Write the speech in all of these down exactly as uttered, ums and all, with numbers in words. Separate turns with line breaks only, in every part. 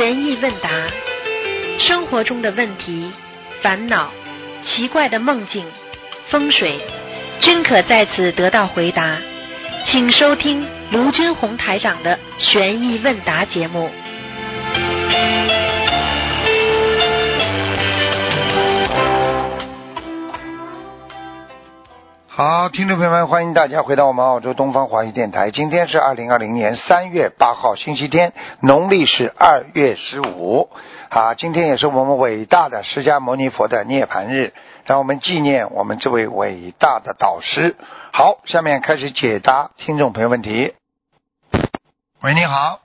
悬疑问答，生活中的问题、烦恼、奇怪的梦境、风水，均可在此得到回答。请收听卢军红台长的悬疑问答节目。
好，听众朋友们，欢迎大家回到我们澳洲东方华语电台。今天是二零二零年三月八号，星期天，农历是二月十五。啊，今天也是我们伟大的释迦牟尼佛的涅槃日，让我们纪念我们这位伟大的导师。好，下面开始解答听众朋友问题。喂，你好。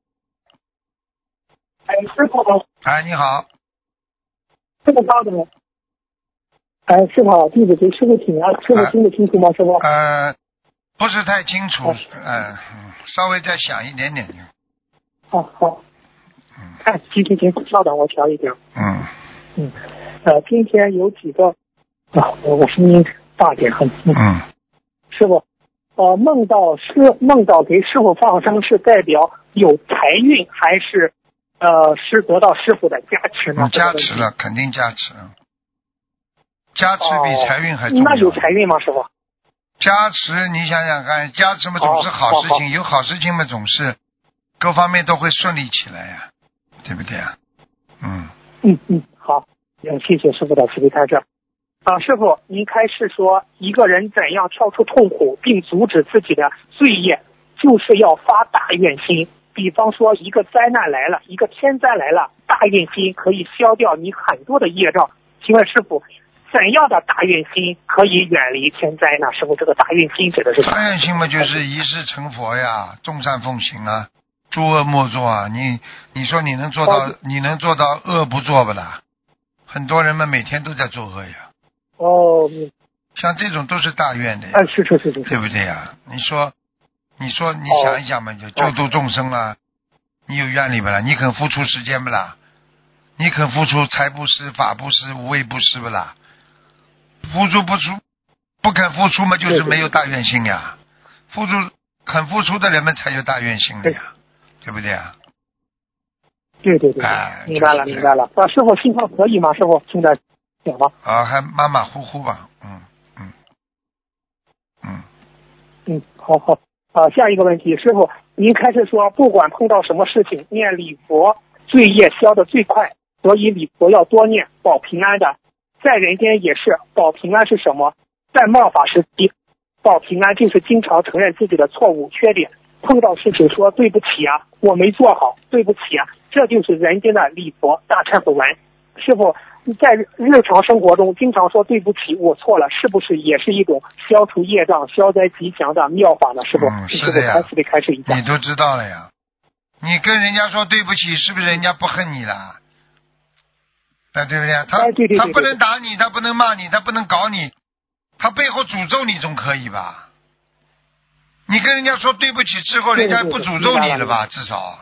哎，师傅好。
哎，你好。
这么高的吗？哎，师傅好，弟子给师傅请安。师傅听得清楚吗？师傅？
呃，不是太清楚，呃，稍微再响一点点就。
好好。嗯。哎，行行行，稍等，我调一点。
嗯。
嗯。呃，今天有几个啊，我我声音大点很。嗯。
嗯
师傅，呃，梦到师梦到给师傅放生是代表有财运，还是呃是得到师傅的加持呢？
加持了，肯定加持。加持比财运还重要。
哦、那有财运吗，师傅？
加持，你想想看，加持嘛总是好事情，哦、有好事情嘛总是各方面都会顺利起来呀、啊，对不对啊？嗯
嗯嗯，好，谢谢师傅的慈悲开示。啊，师傅，您开示说，一个人怎样跳出痛苦并阻止自己的罪业，就是要发大愿心。比方说，一个灾难来了，一个天灾来了，大愿心可以消掉你很多的业障。请问师傅，怎样的大愿心可以远离天灾呢？师傅，这个大愿心指的是什么？
大愿心嘛，就是一世成佛呀，众善奉行啊，诸恶莫作啊。你你说你能做到，哦、你能做到恶不做不啦？很多人们每天都在作恶呀。
哦，
像这种都是大愿的呀。
哎，是是是是，
对不对呀？你说，你说你想一想嘛，就救度众生啦，你有愿力不啦？你肯付出时间不啦？你肯付出财布施、法布施、无畏布施不啦？付出不出，不肯付出嘛，就是没有大愿心呀。付出肯付出的人们才有大愿心的呀， 对, 对不对啊？
对对对，
哎，
明白了明白了。啊，师傅信号可以吗？师傅现在讲吧。
啊，还马马虎虎吧，嗯嗯嗯
嗯，好好。啊，下一个问题，师傅，您开始说，不管碰到什么事情，念礼佛，罪业消得最快，所以礼佛要多念，保平安的。在人间也是，保平安是什么？在末法时期，保平安就是经常承认自己的错误、缺点，碰到事情说对不起啊，我没做好，对不起啊，这就是人间的礼佛大忏悔文。师傅，在日常生活中经常说对不起，我错了，是不是也是一种消除业障、消灾吉祥的妙法呢？师傅，
嗯，是的呀，
开始开始一下，
你都知道了呀。你跟人家说对不起，是不是人家不恨你了？啊，对不对？他、
哎、对对对对
他不能打你，他不能骂你，他不能搞你，他背后诅咒你总可以吧？你跟人家说对不起之后，人家不诅咒你了吧？至少。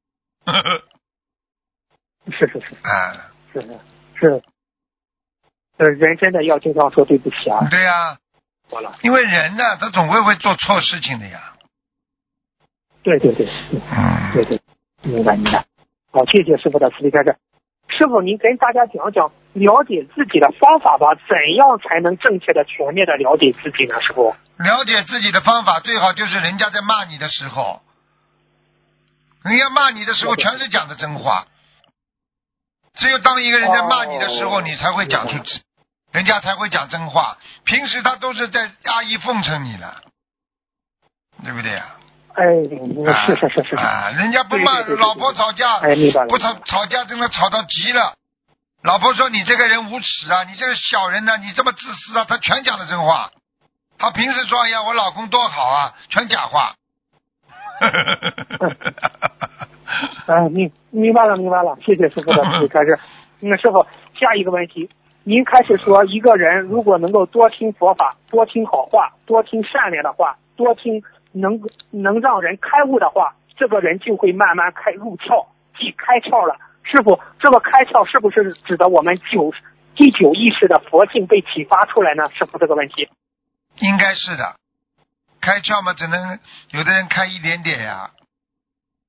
是是是。
啊。
是是是。呃，人真的要经常说对不起啊。
对呀、啊。因为人呢，他总会会做错事情的呀。
对对对。
嗯。
对对，明白明白。好，谢谢师傅的慈悲开示。师傅，您跟大家讲讲了解自己的方法吧，怎样才能正确的、全面的了解自己呢？师傅，
了解自己的方法最好就是人家在骂你的时候，人家骂你的时候全是讲的真话，只有当一个人在骂你的时候，哦、你才会讲出，人家才会讲真话。平时他都是在阿谀奉承你了，对不对呀、啊？
哎，是是是是
啊，人家不骂老婆吵架，
哎，明白了，
不吵吵架，真的吵到急了。老婆说你这个人无耻啊，你这个小人呢、啊，你这么自私啊，他全讲的真话。他平时说哎呀我老公多好啊，全假话。
哎，明明白了明白了，谢谢师傅的慈悲开示。那师傅，下一个问题，您开始说一个人如果能够多听佛法，多听好话，多听善良的话，多听能能让人开悟的话，这个人就会慢慢开入窍，即开窍了。师傅，这个开窍是不是指的我们九第九意识的佛性被启发出来呢？师傅，这个问题
应该是的。开窍嘛，只能有的人开一点点呀，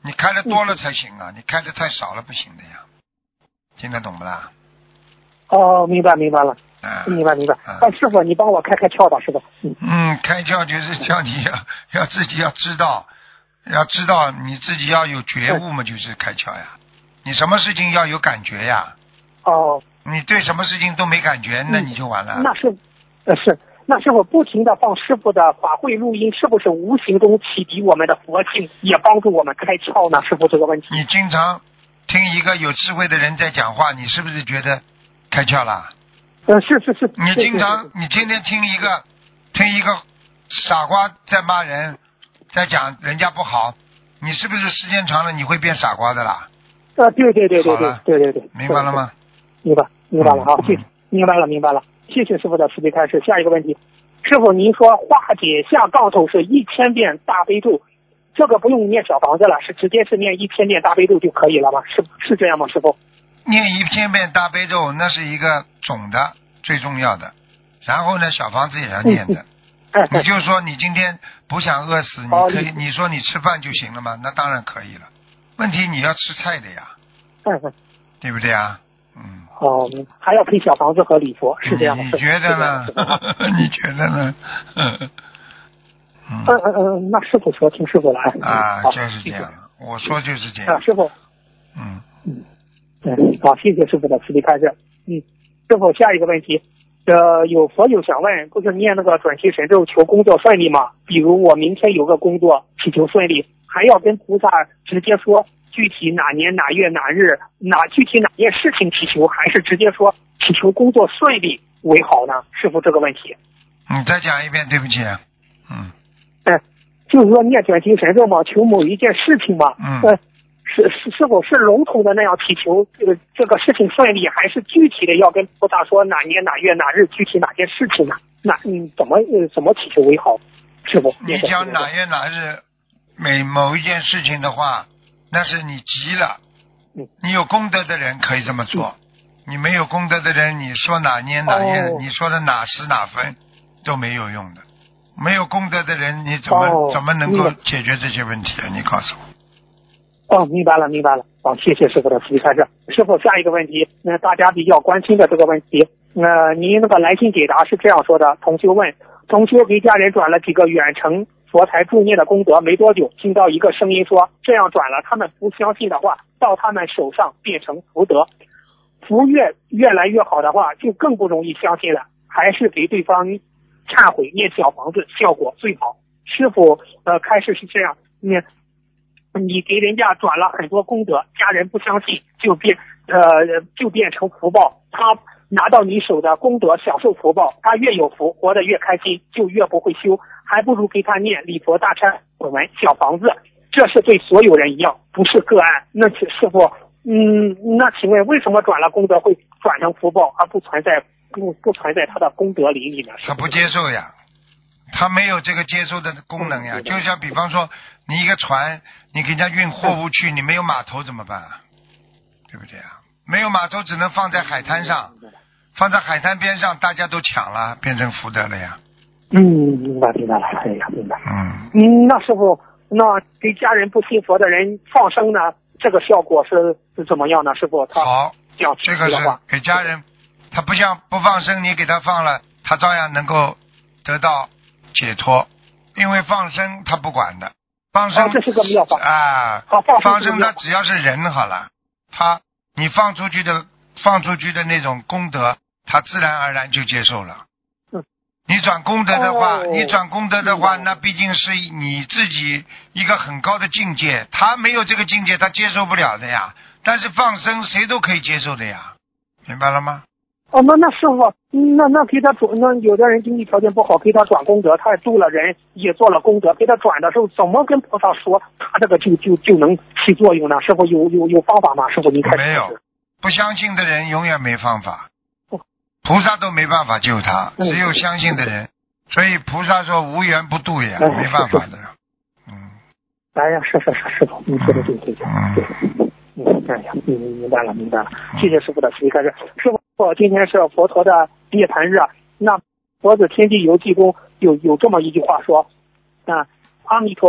你开的多了才行啊，你开的太少了不行的呀，听得懂不啦？
哦，明白明白了，
啊、
明白明白。
啊、
啊，师傅，你帮我开开窍吧，师傅。嗯，
嗯，开窍就是叫你要要自己要知道，要知道你自己要有觉悟嘛，就是开窍呀。你什么事情要有感觉呀？
哦，
你对什么事情都没感觉，那你就完了。
嗯、那是，呃是。那师傅不停的放师傅的法会录音，是不是无形中启迪我们的佛性，也帮助我们开窍呢？师傅这个问题。
你经常听一个有智慧的人在讲话，你是不是觉得开窍了？
呃，是是是。
你经常你天天听一个听一个傻瓜在骂人，在讲人家不好，你是不是时间长了你会变傻瓜的啦？
呃，对对对对对对对对，
明白了吗？
明白明白了，好，谢、
嗯，
明白了明白了。谢谢师傅的慈悲开示。下一个问题，师傅您说化解下杠头是一千遍大悲咒，这个不用念小房子了，是直接是念一千遍大悲咒就可以了吗？是是这样吗，师傅？
念一千遍大悲咒那是一个总的最重要的，然后呢小房子也要念的。
嗯、
你就说你今天不想饿死，你可以你说你吃饭就行了吗？那当然可以了。问题你要吃菜的呀，
嗯嗯，
对不对啊？嗯。
哦，还要配小房子和礼佛，是这样的。
你觉得呢？你觉得呢？嗯
嗯嗯嗯，那师傅说，听师傅的。
啊，就是这样，我说就是这样。
啊，师傅。
嗯
嗯嗯，好，谢谢师傅的慈悲开示。嗯，师傅，下一个问题，呃，有佛友想问，不是念那个准提神咒求工作顺利吗？比如我明天有个工作，祈求顺利，还要跟菩萨直接说具体哪年哪月哪日哪具体哪件事情祈求，还是直接说祈求工作顺利为好呢？师傅，这个问题。
你再讲一遍，对不起。嗯。
嗯，就是说念准提神咒嘛，求某一件事情嘛。
嗯。
呃是是是否是笼统的那样祈求这个这个事情顺利，还是具体的要跟菩萨说哪年哪月哪日具体哪件事情呢？那嗯怎么呃怎么祈求为好？师傅，
你讲哪月哪日每某一件事情的话，那是你急了。
嗯。
你有功德的人可以这么做，嗯、你没有功德的人，你说哪年哪月，哦、你说的哪时哪分都没有用的。没有功德的人，你怎么、哦、怎么能够解决这些问题啊？你告诉我。
哦，明白了，明白了。好、哦，谢谢师傅的慈悲开示。师傅，下一个问题，那、呃、大家比较关心的这个问题，呃，您那个来信解答是这样说的：同修问，同修给家人转了几个远程佛台助念的功德，没多久，听到一个声音说，这样转了，他们不相信的话，到他们手上变成福德，福越越来越好的话，就更不容易相信了，还是给对方忏悔念小房子效果最好。师傅，呃，开示是这样，念。你给人家转了很多功德，家人不相信，就变呃就变成福报。他拿到你手的功德，享受福报，他越有福，活得越开心，就越不会修，还不如给他念礼佛大忏悔文小房子。这是对所有人一样，不是个案。那师傅，嗯，那请问为什么转了功德会转成福报，而不存在不不存在他的功德林里呢？
他不接受呀。他没有这个接收的功能呀，就像比方说你一个船，你给人家运货物去，你没有码头怎么办啊？对不对啊？没有码头只能放在海滩上，放在海滩边上，大家都抢了，变成福德了呀。
嗯，明白明白了，哎呀，明白。
嗯
嗯，那师傅，那给家人不信佛的人放生呢，这个效果是是怎么样呢？师傅，他
好，这个是给家人，他不像不放生，你给他放了，他照样能够得到解脱，因为放生他不管的，放生、
哦、这是个妙法
啊，
哦、
放生他只要是人好了，他你放出去的放出去的那种功德，他自然而然就接受了。
嗯，
你转功德的话，
哦、
你转功德的话，那毕竟是你自己一个很高的境界，他没有这个境界，他接受不了的呀。但是放生谁都可以接受的呀，明白了吗？
哦，那那师傅，那那给他转，那有的人经济条件不好，给他转功德，他也度了人，也做了功德，给他转的时候，怎么跟菩萨说，他这个就就就能起作用呢？师傅有有有方法吗？师傅您看。
没有，不相信的人永远没方法，菩萨都没办法救他，只有相信的人。所以菩萨说无缘不渡呀，没办法的。嗯。
哎呀，是是是，师傅，你说的对对对对。嗯，哎呀，明明白了，明白了，谢谢师傅的慈悲开示。师傅，今天是佛陀的涅槃日，那佛子天地游记中有有这么一句话说，啊，阿弥陀佛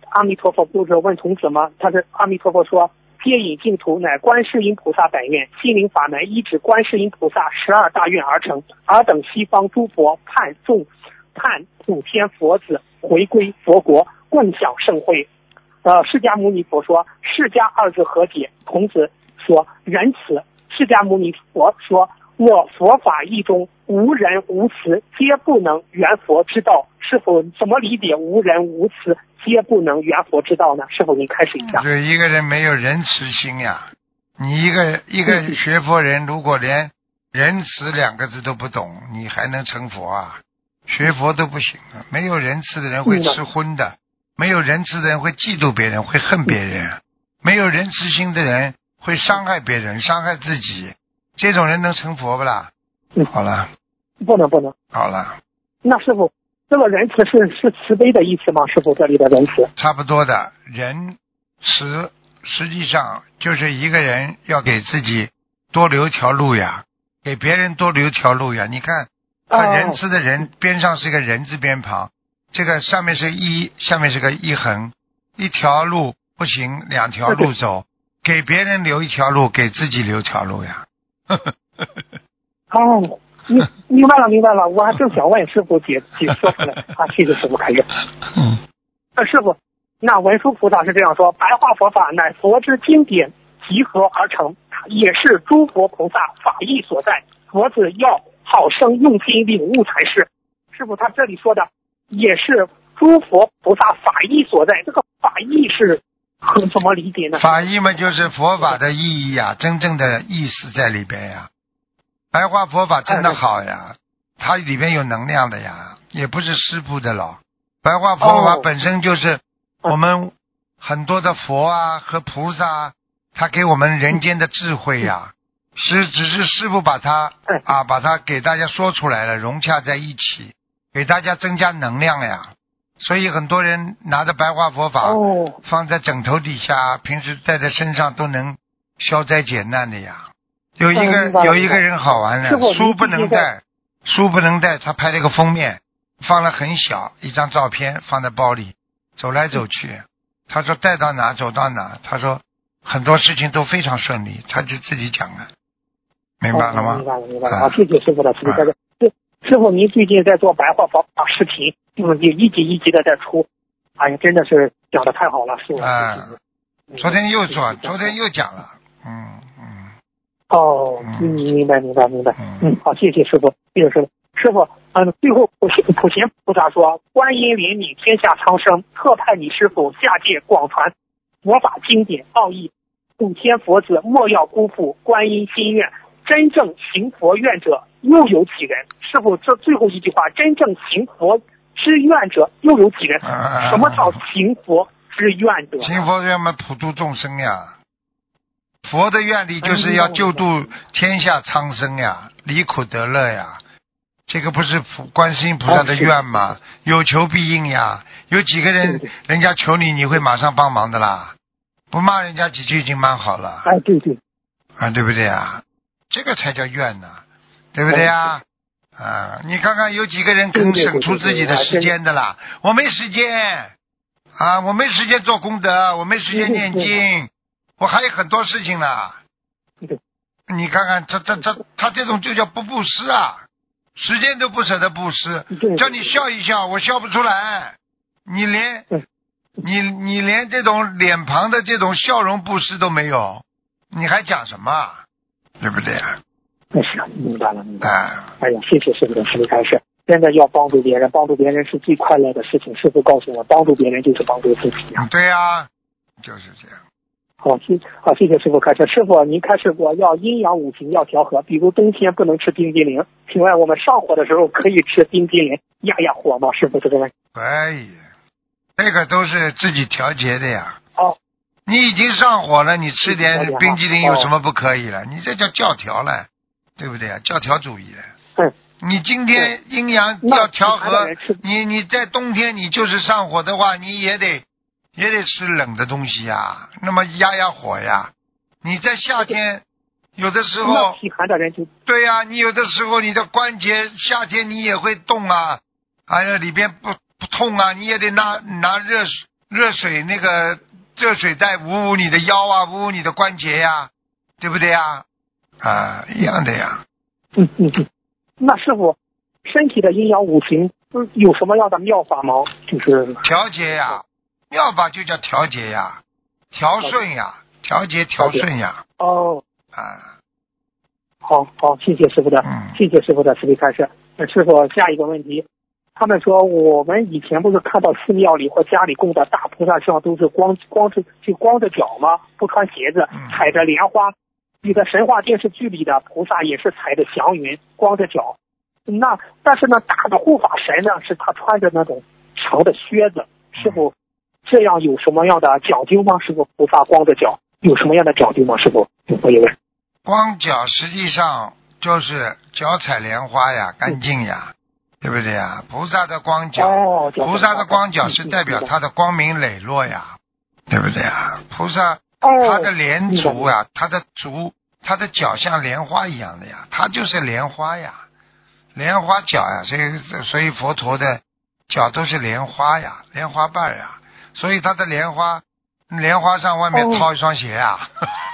阿弥陀佛不是问童子吗？他是阿弥陀佛说，接引净土乃观世音菩萨本愿，心灵法门依止观世音菩萨十二大愿而成，尔等西方诸佛盼众盼普天佛子回归佛国，共享盛会。呃，释迦牟尼佛说，释迦二字何解？孔子说仁慈。释迦牟尼佛说，我佛法义中无仁无慈，皆不能圆佛之道。是否怎么理解无仁无慈皆不能圆佛之道呢？是否您开始一下？
对，一个人没有仁慈心呀，你一个一个学佛人，如果连仁慈两个字都不懂，你还能成佛啊？学佛都不行啊！没有仁慈的人会吃荤的，没有仁慈的人会嫉妒别人，会恨别人，没有仁慈心的人会伤害别人，伤害自己。这种人能成佛不啦？
嗯、
好了，
不能不能。
好了，
那师傅，这个仁慈是是慈悲的意思吗？师傅，这里的仁慈
差不多的。仁慈实际上就是一个人要给自己多留条路呀，给别人多留条路呀。你看他仁慈的人、哦、边上是个人字边旁，这个上面是一，下面是个一横，一条路不行，两条路走，给别人留一条路，给自己留条路呀。
哦，明明白了明白了，我还正想问师傅解解说出来啊，谢谢师傅开示。
嗯，
那师傅，那文殊菩萨是这样说：白话佛法乃佛之经典集合而成，也是诸佛菩萨法义所在。佛子要好生用心领悟才是。师傅，他这里说的也是诸佛菩萨法义所在，这个法义是怎么理解呢？
法义嘛，就是佛法的意义呀，真正的意思在里边呀。白话佛法真的好呀，它里边有能量的呀，也不是师父的了。白话佛法本身就是我们很多的佛啊和菩萨，他给我们人间的智慧呀，是只是师父把它啊把它给大家说出来了，融洽在一起，给大家增加能量呀。所以很多人拿着白话佛法放在枕头底下，平时带在身上都能消灾解难的呀。有一个有一个人好玩了，书不能带，书不能带，他拍了个封面，放了很小一张照片放在包里，走来走去。他说带到哪走到哪，他说很多事情都非常顺利，他就自己讲了，明白了吗？
明白了明白了。好，谢谢师傅的慈悲开示。师傅，您最近在做白话佛法视频，嗯，也一集一集的在出，哎呀，真的是讲的太好了，师傅。
啊，昨天又做，昨天又讲了，嗯嗯。
哦，嗯，明白明白明白，嗯，好，谢谢师傅，谢谢师傅。师傅，嗯，最后普普贤菩萨说，观音怜悯天下苍生，特派你师傅下界广传佛法经典奥义，普天佛子莫要辜负观音心愿，真正行佛愿者又有几人？师傅，这最后一句话，真正行佛之愿者又有几人？
啊、
什么叫行佛之愿者？
行佛愿嘛，普度众生呀。佛的愿力就是要救度天下苍生呀，离苦得乐呀，这个不是观世音菩萨的愿吗？有求必应呀。有几个人人家求你，你会马上帮忙的啦，不骂人家几句已经蛮好了。
哎，对对，
啊，对不对啊？这个才叫愿呢，对不对呀？啊，你看看有几个人肯省出自己的时间的啦？我没时间啊，我没时间做功德，我没时间念经。我还有很多事情呢，你看看他他他他这种就叫不布施啊，时间都不舍得布施，叫你笑一笑，我笑不出来，你连你你连这种脸庞的这种笑容布施都没有，你还讲什么？对不对啊？
那是明白了明白了。啊、哎呀，谢谢师傅的慈悲开示，真的要帮助别人，帮助别人是最快乐的事情。师傅告诉我，帮助别人就是帮助自己啊。
对啊，就是这样。
好，谢好，谢谢师傅开示。师傅，您开示过要阴阳五行要调和，比如冬天不能吃冰激凌。请问我们上火的时候可以吃冰激凌压压火吗？师傅这个问题。
可以，这个都是自己调节的呀。
哦，
你已经上火了，你吃点冰激凌有什么不可以了？哦、你这叫教条了，对不对啊？教条主义了。
嗯。
你今天阴阳要调和，你你在冬天你就是上火的话，你也得。也得吃冷的东西呀，那么压压火呀。你在夏天，有的时候，
体寒的人就
对呀、啊，你有的时候你的关节夏天你也会动啊，哎呀里边不不痛啊，你也得拿拿热热水那个热水袋捂捂你的腰啊，捂捂你的关节呀，对不对呀？啊，一样的呀。
嗯嗯嗯。那师傅，身体的阴阳五行有什么样的妙法吗？就是
调节呀，妙法就叫调节呀，调顺呀，调节调顺呀。
哦。
啊。
好好，谢谢师傅的，
嗯、
谢谢师傅的慈悲开示。师傅，下一个问题，他们说我们以前不是看到寺庙里或家里供的大菩萨像都是光光着就光着脚吗？不穿鞋子，踩着莲花。有的神话电视剧里的菩萨也是踩着祥云，光着脚。那但是呢，大的护法神呢，是他穿着那种长的靴子。师傅，这样有什么样的讲究吗？师傅，菩萨光着脚有什么样的讲究吗？师傅，我也问。
光脚实际上就是脚踩莲花呀，干净呀，对不对呀？菩萨的光脚，
哦、
菩萨的光脚是代表他的光明磊落呀，对不对呀？菩萨他的莲足呀，他的足，他的脚像莲花一样的呀，他就是莲花呀，莲花脚呀，所以所以佛陀的脚都是莲花呀，莲花瓣呀，所以他的莲花莲花上外面套一双鞋呀。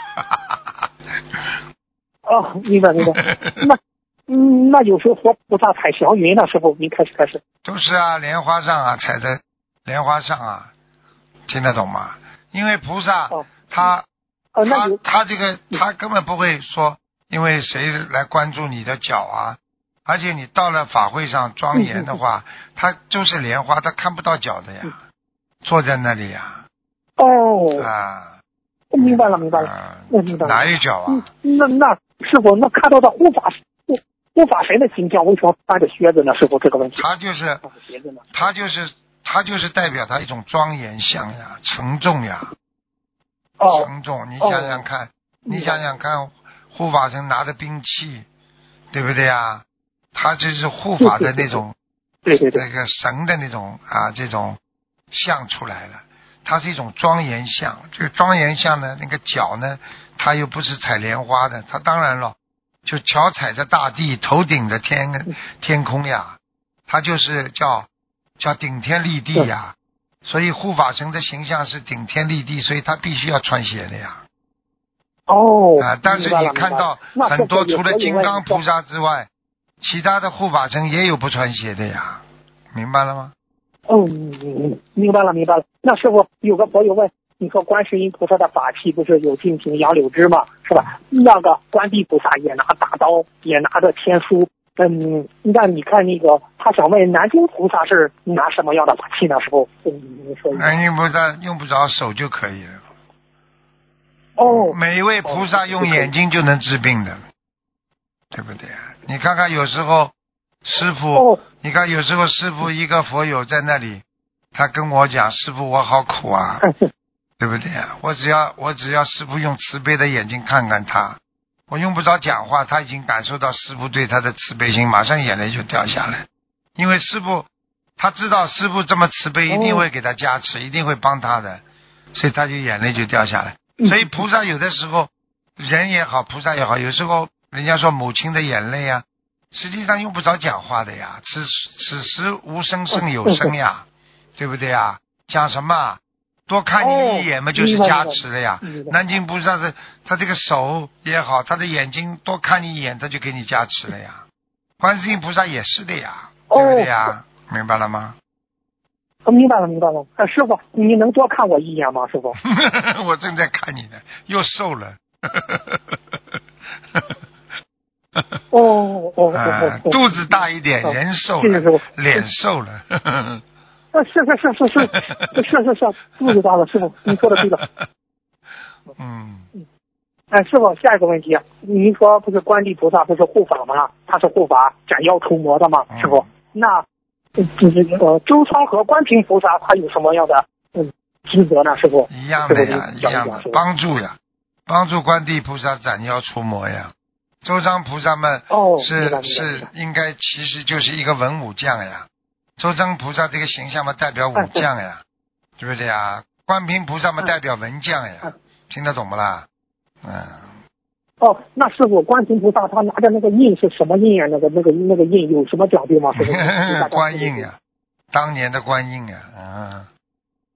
哦，明白明白。那嗯，那有时候佛菩萨踩祥云呢，师傅您开始开始。
都是啊，莲花上啊，踩在莲花上啊，听得懂吗？因为菩萨、哦、他、
哦、
他他这个他根本不会说，因为谁来关注你的脚啊？而且你到了法会上庄严的话，他就是莲花，他看不到脚的呀，坐在那里呀。
哦。
啊。
明白了，明白了，我、嗯、明白了。
哪有脚啊？
嗯、那那师傅，那看到的护法护护法神的形象，为什么穿着靴子呢？师傅，这个问题。
他就是，他就是他就是代表他一种庄严相呀，沉重呀。
哦。
沉重，你想想看，哦、你想想看，护法神拿着兵器，对不对呀？他就是护法的那种，
对对对，
这个神的那种啊，这种像出来了。它是一种庄严相，这个庄严相呢，那个脚呢，它又不是踩莲花的，它当然了，就脚踩着大地，头顶着天天空呀，它就是叫叫顶天立地呀，所以护法神的形象是顶天立地，所以他必须要穿鞋的呀。
哦。
啊，但是你看到很多除了金刚菩萨之外，其他的护法神也有不穿鞋的呀，明白了吗？
嗯嗯，明白了明白了。那师傅有个朋友问，你说观世音菩萨的法器不是有净瓶杨柳枝吗？是吧？那个观地菩萨也拿大刀，也拿着天书。嗯，那你看那个，他想问南京菩萨是拿什么样的法器呢？师傅，嗯，你说一下。
南京菩萨用不着手就可以了。
哦。
每一位菩萨用眼睛就能治病的，哦、对不对？你看看有时候师傅。
哦，
你看，有时候师父一个佛友在那里，他跟我讲：“师父，我好苦啊，对不对啊？我只要我只要师父用慈悲的眼睛看看他，我用不着讲话，他已经感受到师父对他的慈悲心，马上眼泪就掉下来。因为师父他知道师父这么慈悲，一定会给他加持，一定会帮他的，所以他就眼泪就掉下来。所以菩萨有的时候，人也好，菩萨也好，有时候人家说母亲的眼泪啊。”实际上用不着讲话的呀，此此时无声胜有声呀，对不对呀？讲什么？多看你一眼嘛，就是加持了呀。南京菩萨是他这个手也好，他的眼睛多看你一眼，他就给你加持了呀。观世音菩萨也是的呀，对不对呀？明白了吗？
我明白了，明白了。啊，师傅，你能多看我一眼吗？师傅，
我正在看你呢，又瘦了。
哦哦哦哦，
肚子大一点，人瘦了，脸瘦了。
啊，是是是是是是是是，肚子大了，师傅，你说的对了。
嗯
嗯，哎，师傅，下一个问题，您说不是观地菩萨不是护法吗？他是护法斩妖除魔的吗？师傅，那就是呃，周仓和观平菩萨他有什么样的嗯职责呢？师傅，
一样的呀，一样的，帮助呀，帮助观地菩萨斩妖除魔呀。周仓菩萨们是、哦、是应该其实就是一个文武将呀，周仓菩萨这个形象嘛代表武将呀，对不对呀？观平菩萨嘛代表文将呀，听得懂不啦？嗯。
哦，那师傅，观平菩萨他拿着那个印是什么印呀？那个那个那个印有什么讲究吗？师傅，
观印呀，当年的观印呀，嗯。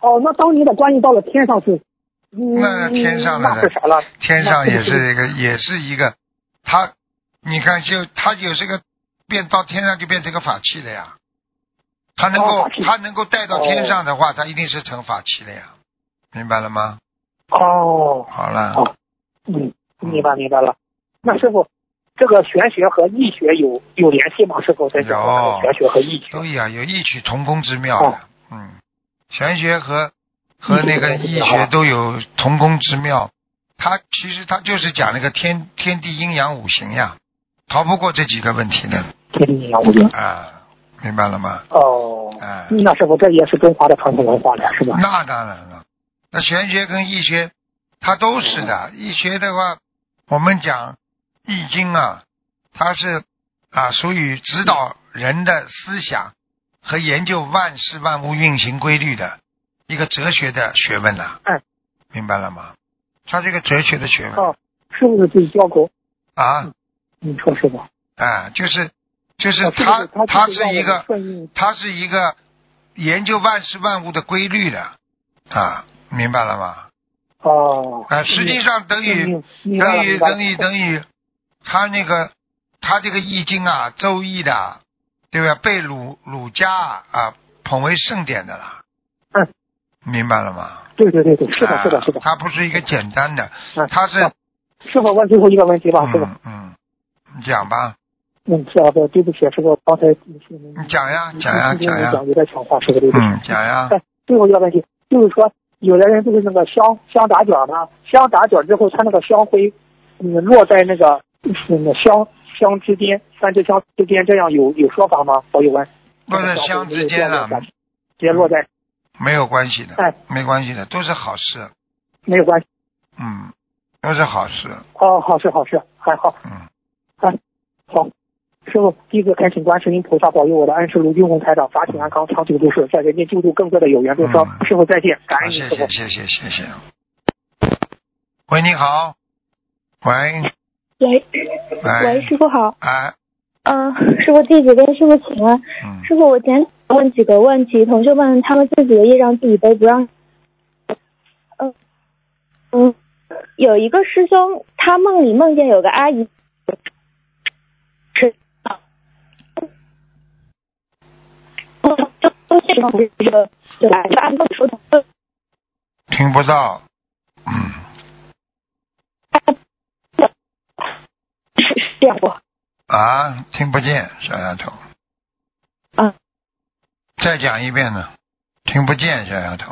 哦，那当您的观音到了天上是，嗯、
那天上的
那是啥了？
天上也是一个，也是一个，他，你看就他有这个变到天上就变成个法器了呀。他能够、
哦、
他能够带到天上的话，他一定是成法器了呀，明白了吗？
哦，
好了。
哦，嗯，明白明白了。那师傅，这个玄学和易学有有联系吗？师傅在讲的玄学和易学
都有有异曲同工之妙的。哦、嗯，玄学和和那个易学都有同工之妙。它其实它就是讲那个天天地阴阳五行呀，逃不过这几个问题的。
天地阴阳五行
啊。明白了吗？
哦，
哎，
那师傅这也是中华的传统文化了，是吧？
那当然了，那玄学跟易学，它都是的。易学的话，我们讲易经啊，它是啊属于指导人的思想和研究万事万物运行规律的一个哲学的学问呐、啊。
嗯，
明白了吗？它是一个哲学的学问。
哦，是不是自己教过
啊？
嗯、你说是吧？
啊，就是。就是它，它是一个，它是一个研究万事万物的规律的啊，明白了吗？
哦。
啊，实际上等于等于等于等于，他那个他这个易经啊，周易的，对吧？被儒儒家啊捧为圣典的了。
嗯。
明白了吗？
对对对对，是的，是的，是的。
它不是一个简单的，它是。
师傅问最后一个问题吧，师傅。
嗯嗯，你讲吧。
嗯，是啊，对不起，师傅，刚才你
讲呀讲呀讲呀，
有点抢话，师傅对不起。
嗯，讲呀。
最后一个问题就是说，有的人就是那个香香打卷嘛，香打卷之后，他那个香灰嗯落在那个那个香香之间，三支香之间，这样有有说法吗？我有问。
落在香之间了，
直接落在。
没有关系的，
哎，
没关系的，都是好事。
没有关系。
嗯，都是好事。
哦，好事好事，还好。
嗯。
啊，好。师傅，弟子恳请观世音菩萨保佑我的恩师卢军红台长法体安康，长久住世，在人间救助更多的有缘众生。嗯、师傅再见，感恩你师傅。
谢谢谢谢谢谢。喂，你好。喂。
喂。喂，师傅好。
哎。
嗯、呃，师傅，弟子跟师傅请安。嗯。师傅，我简问几个问题，同学们他们自己的业障自己背，不让。嗯嗯，有一个师兄，他梦里梦见有个阿姨。是。
听不到，嗯，
是这样不？
啊，听不见，小丫头。
啊，
再讲一遍呢，听不见，小丫头。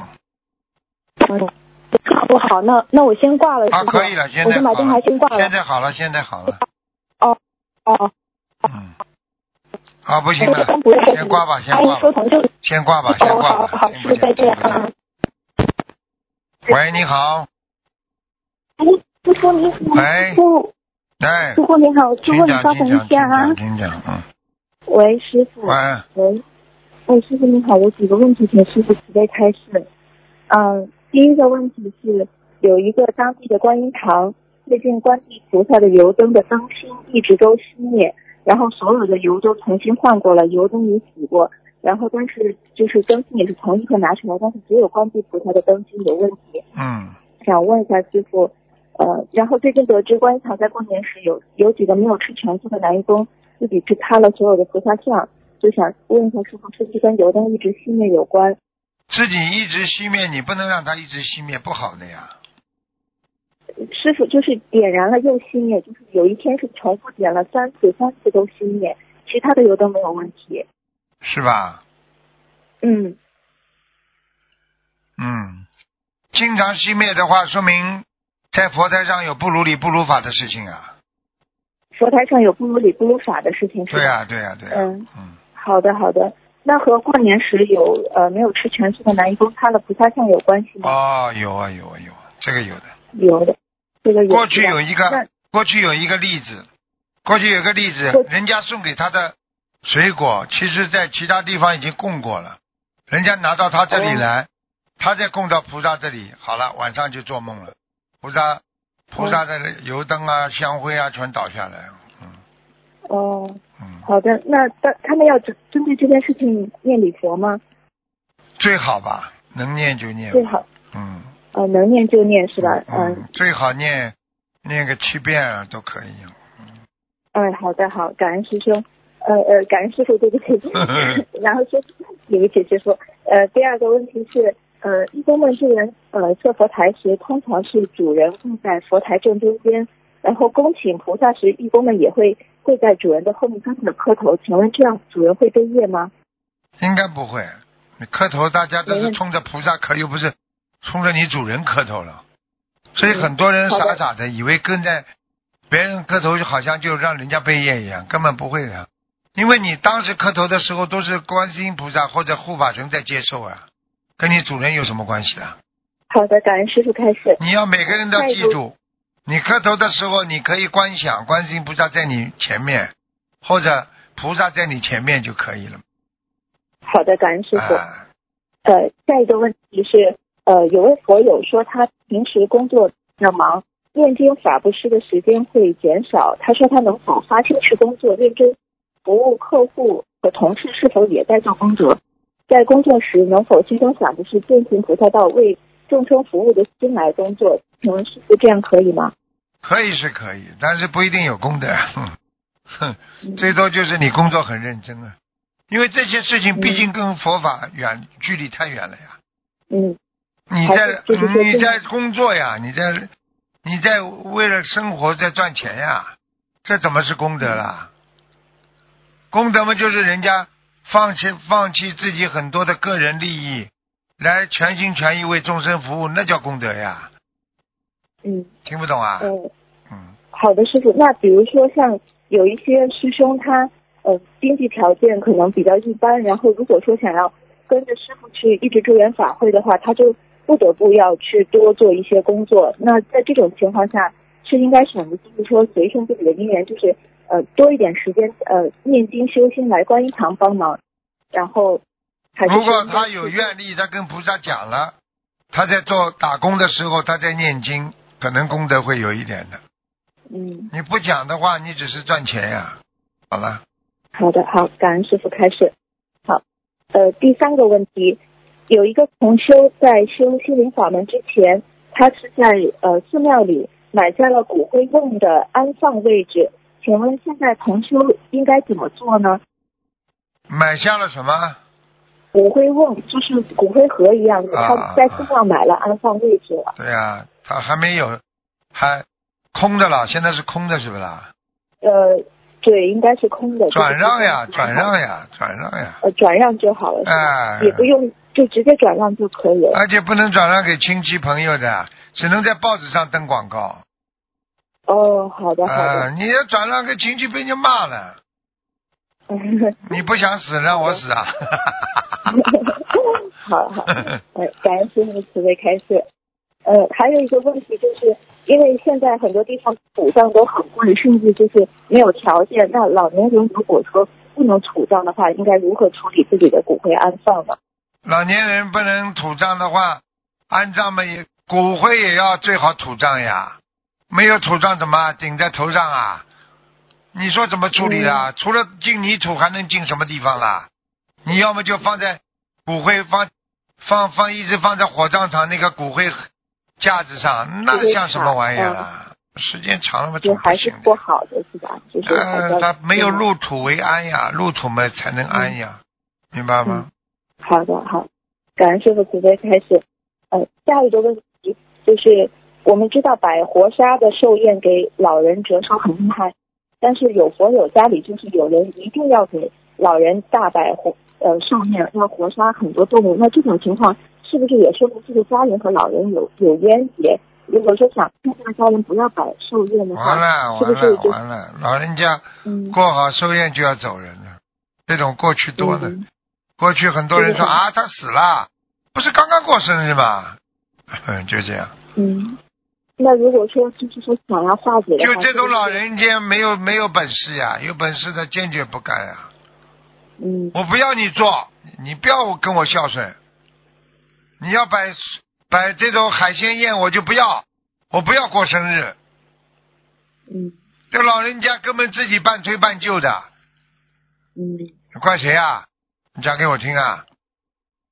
不好，那那我先挂了。
啊，可以了，现在
我先把电话先挂了。
现在好了，现在好了。
哦哦。
嗯。啊，不行了，先挂吧，先挂吧，先挂吧，先挂吧，听不见，听不见。喂，你好。
哎，师傅你好。
喂。哎。
师傅你好，师傅你稍等一下啊。
请讲，嗯。
喂，师傅。
喂。
喂。哎，师傅你好，有几个问题请师傅慈悲开示。嗯，第一个问题是，有一个当地的观音堂，最近观地菩萨的油灯的灯芯一直都熄灭。然后所有的油都重新换过了，油灯也洗过，然后但是就是灯芯也是同一颗拿出来，但是只有观地菩萨的灯芯有问题。
嗯，
想问一下师傅，呃，然后最近得知观音堂在过年时有有几个没有吃全素的男义工自己去擦了所有的菩萨像，就想问一下师傅，是不是跟油灯一直熄灭有关？
自己一直熄灭，你不能让它一直熄灭，不好的呀。
师傅就是点燃了又熄灭，就是有一天是重复点了三次，三次都熄灭，其他的油灯没有问题，
是吧？
嗯
嗯，经常熄灭的话，说明在佛台上有不如理不如法的事情啊。
佛台上有不如理不如法的事情是吧？
对呀、啊、对呀、啊、对呀、啊。
嗯
嗯，
好的好的。那和过年时有呃没有吃全素的男义工擦了菩萨像有关系吗？
哦，有啊有啊有啊，这个有的。
有的。这个
过去有一个，过去有一个例子，过去有一个例子，人家送给他的水果，其实在其他地方已经供过了，人家拿到他这里来，哦、他再供到菩萨这里，好了，晚上就做梦了，菩萨菩萨的油灯啊、香灰啊全倒下来了，嗯。
哦，
嗯，
好的，那他他们要针针对这件事情念礼佛吗？
最好吧， 能念就念。
最好，
嗯。
呃，能念就念是吧？嗯。
嗯，最好念念个七遍啊，都可以。
嗯。哎，好的好，感恩师兄。呃呃，感恩师傅，对不起。然后说，对不起师傅。呃，第二个问题是，呃，义工们这人呃设佛台时，通常是主人跪在佛台正中间，然后恭请菩萨时，义工们也会跪在主人的后面跟着磕头。请问这样主人会背业吗？
应该不会，你磕头大家都是冲着菩萨磕，又不是冲着你主人磕头了。所以很多人傻傻的以为跟在别人磕头就好像就让人家背业一样，根本不会的。因为你当时磕头的时候都是观世音菩萨或者护法神在接受啊，跟你主人有什么关系的？
好的，感恩师父开始。
你要每个人都记住，你磕头的时候你可以观想观世音菩萨在你前面，或者菩萨在你前面就可以了。
好的，感恩师父。
啊、
呃，下一个问题是，呃，有位佛友说他平时工作比较忙，念经法布施的时间会减少。他说他能否发心去工作，认真服务客户和同事，是否也在做功德？在工作时能否心中想的是践行菩萨道，为众生服务的心来工作？请问师父这样可以吗？
可以是可以，但是不一定有功德。哼哼，最多就是你工作很认真啊，因为这些事情毕竟跟佛法远、嗯、距离太远了呀。
嗯，
你在你在工作呀，你在你在为了生活在赚钱呀，这怎么是功德啦？功德嘛，就是人家放弃放弃自己很多的个人利益，来全心全意为众生服务，那叫功德呀。
嗯，
听不懂啊？
嗯
嗯，
好的，师傅。那比如说像有一些师兄他呃经济条件可能比较一般，然后如果说想要跟着师傅去一直助缘法会的话，他就不得不要去多做一些工作。那在这种情况下，是应该选择就是说随顺自己的因缘，就是呃多一点时间呃念经修心来观音堂帮忙，然后还是
如果他有愿力，他跟菩萨讲了，他在做打工的时候他在念经，可能功德会有一点的。
嗯，
你不讲的话，你只是赚钱呀。好了。
好的，好，感恩师父开始。好，呃，第三个问题，有一个同修在修心灵法门之前，他是在呃寺庙里买下了骨灰瓮的安放位置，请问现在同修应该怎么做呢？
买下了什么？
骨灰瓮，就是骨灰盒一样的，
啊、
他在寺庙买了安放位置了。
对呀、啊，他还没有，还空的了，现在是空的，是不是啦？
呃，对，应该是空的。
转让呀，转让呀，转让呀。
呃，转让就好了，
哎，
也不用就直接转让就可以了。
而且不能转让给亲戚朋友的，只能在报纸上登广告。
哦，好的好的。
呃、你要转让给亲戚，被人家骂了。你不想死让我死啊？
好好，呃，感恩师父慈悲开示。呃，还有一个问题就是，因为现在很多地方土葬都很贵，甚至就是没有条件。那老年人如果说不能土葬的话，应该如何处理自己的骨灰安放呢？
老年人不能土葬的话，安葬嘛也骨灰也要最好土葬呀。没有土葬怎么顶在头上啊？你说怎么处理啦、嗯？除了进泥土还能进什么地方啦？你要么就放在骨灰放放放一直放在火葬场那个骨灰架子上，那像什么玩意儿啦、嗯？时间长了嘛，
就还是不好的是吧？就是
呃，它没有入土为安呀，入土嘛才能安呀，嗯、明白吗、
嗯？好的，好，感恩师父慈悲开始。呃，下一个问题就是，我们知道摆活杀的寿宴给老人折寿很厉害。但是有佛友家里就是有人一定要给老人大摆活呃寿宴，要活杀很多动物，那这种情况是不是也说明这个家人和老人有有冤结？如果说想劝这个家人不要摆寿宴的话，
完了
是不是就
完了完了，老人家过好寿宴就要走人了，嗯、这种过去多了、嗯。过去很多人说啊，他死了，不是刚刚过生日吗？嗯，就这样。
嗯。那如果说就是说想要化解的话，
就这种老人家没有没有本事呀，有本事的坚决不干呀。
嗯，
我不要你做，你不要跟我孝顺。你要摆摆这种海鲜宴，我就不要，我不要过生日。
嗯，
这老人家根本自己半推半就的。
嗯，
怪谁啊？你讲给我听啊。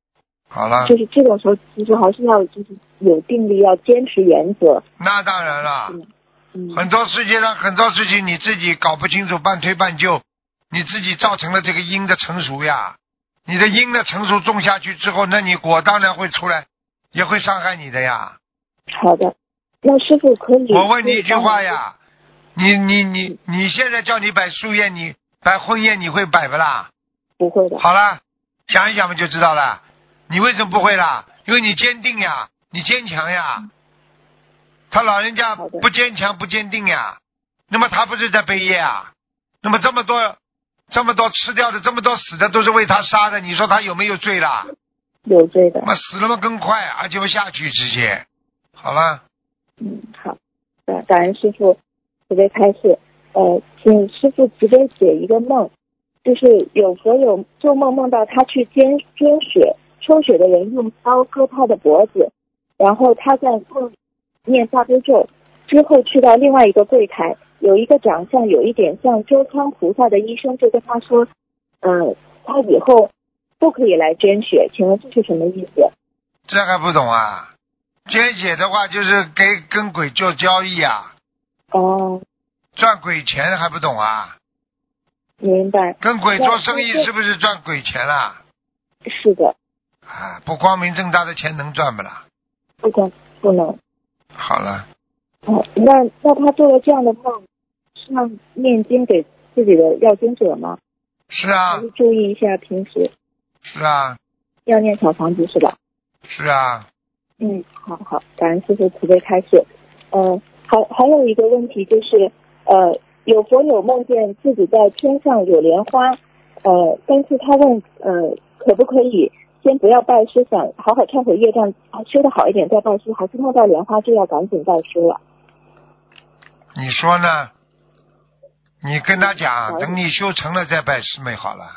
好了。
就是这种时候，其实还是要就是有定力，要坚持原则。
那当然了。
嗯嗯。
很多世界上很多事情你自己搞不清楚，半推半就，你自己造成了这个因的成熟呀。你的因的成熟种下去之后，那你果当然会出来，也会伤害你的呀。
好的，那师傅可以。
我问你一句话呀，你你你你现在叫你摆树叶，你摆婚宴，你会摆不啦？
不会的。
好了，想一想嘛就知道了。你为什么不会啦？因为你坚定呀，你坚强呀。他老人家不坚强不坚定呀，那么他不是在背业啊？那么这么多这么多吃掉的，这么多死的都是为他杀的，你说他有没有罪啦？
有罪的。
那么死了嘛更快，而且会下去直接。好了。
嗯，好。感感恩师傅慈悲开示。呃，请师傅慈悲解一个梦，就是有佛友做梦梦到他去捐捐血，抽血的人用刀割他的脖子，然后他在梦里念大悲咒，之后去到另外一个柜台，有一个长相有一点像周仓菩萨的医生就跟他说，呃，他以后不可以来捐血，请问这是什么意思？
这还不懂啊？捐血的话就是给跟鬼做交易啊。
哦。
赚鬼钱还不懂啊？
明白。
跟鬼做生意是不是赚鬼钱啦？
是的。
啊，不光明正大的钱能赚不啦？
不能，不能。
好了。
哦，那那他做了这样的梦，是要念经给自己的要经者吗？
是啊。
还是注意一下平时。
是啊。
要念小房子是吧？
是啊。
嗯，好好，感恩师父慈悲开示。呃，还还有一个问题就是，呃，有佛友梦见自己在天上有莲花，呃，但是他问，呃，可不可以先不要拜师，想好好忏悔业障，修得好一点再拜师，还是梦到莲花就要赶紧拜师了？
你说呢？你跟他讲，等你修成了再拜师没好了。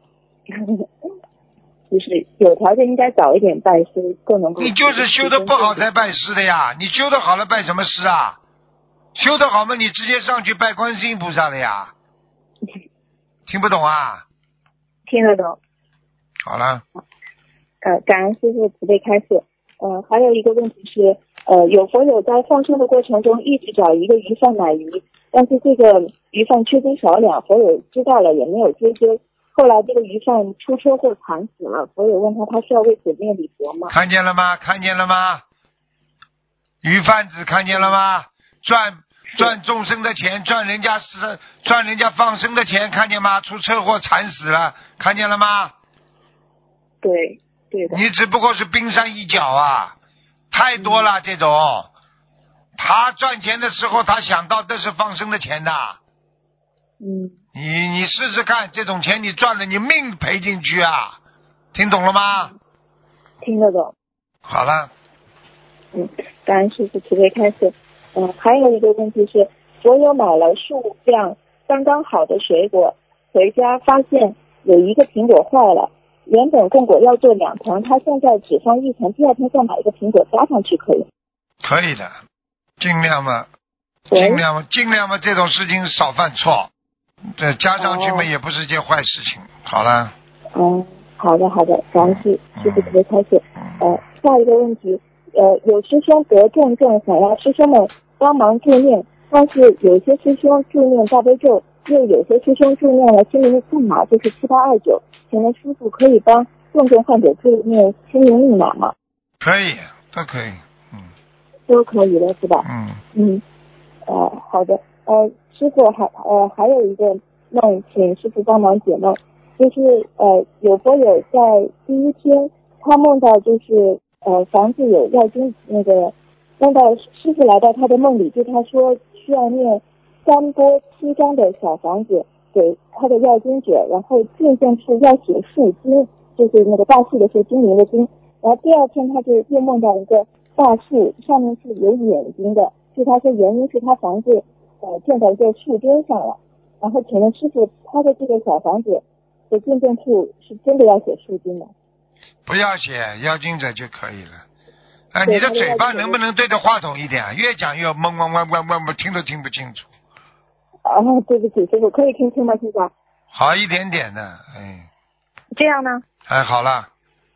就是有条件应该早一点拜师，更能够。
你就是修得不好才拜师的呀，你修得好了拜什么师啊？修得好嘛，你直接上去拜观世音菩萨的呀。听不懂啊？
听得懂。
好了。
呃，感恩师父慈悲开示。呃，还有一个问题是，呃，有佛友在放生的过程中一直找一个鱼贩买鱼，但是这个鱼贩缺斤少两，佛友知道了也没有追究。后来这个鱼贩出车祸惨死了，佛友问他，他需要为此念礼佛吗？
看见了吗？看见了吗？鱼贩子看见了吗？赚赚众生的钱，赚人家是赚人家放生的钱，看见吗？出车祸惨死了，看见了吗？
对，对的。
你只不过是冰山一角啊，太多了、嗯、这种。他赚钱的时候，他想到这是放生的钱的。
嗯。
你你试试看，这种钱你赚了，你命赔进去啊！听懂了吗？
听得懂。
好了。
嗯，感恩师父慈悲开示。嗯，还有一个问题是，我有买了数量刚刚好的水果，回家发现有一个苹果坏了，原本供果要做两层，他现在只放一层，第二天再买一个苹果加上去可以？
可以的，尽量嘛，尽量嘛，尽量嘛，这种事情少犯错。这加上去嘛，也不是件坏事情。好了。
嗯，好的好的，感恩师师父特别开示。呃，下一个问题，呃，有师兄得重症，想要师兄们帮忙助念，但是有些师兄助念大悲咒，又有些师兄助念了心灵密码，就是七八二九，请问师父可以帮重症患者助念心灵密码吗？
可以，都可以，嗯，
都可以的是吧？
嗯
嗯，呃，好的，呃。师傅还呃还有一个梦，请师傅帮忙解梦，就是呃有佛友在第一天，他梦到就是呃房子有要经那个梦到师傅来到他的梦里，就他说需要念三波七张的小房子给他的要经者，然后进证处要写树经，就是那个大树的是精灵的经，然后第二天他就又梦到一个大树上面是有眼睛的，就他说原因是他房子呃，建在这树根上了，然后请问师傅，他的这个小房子的进证处是真的要写树经吗？
不要写，要经者就可以了。啊，你的嘴巴能不能对着话筒一点啊？越讲越懵懵懵懵懵懵，听都听不清楚。
啊，对不起，师傅，可以听清吗？现在？
好一点点的，哎。
这样呢？
哎，好了。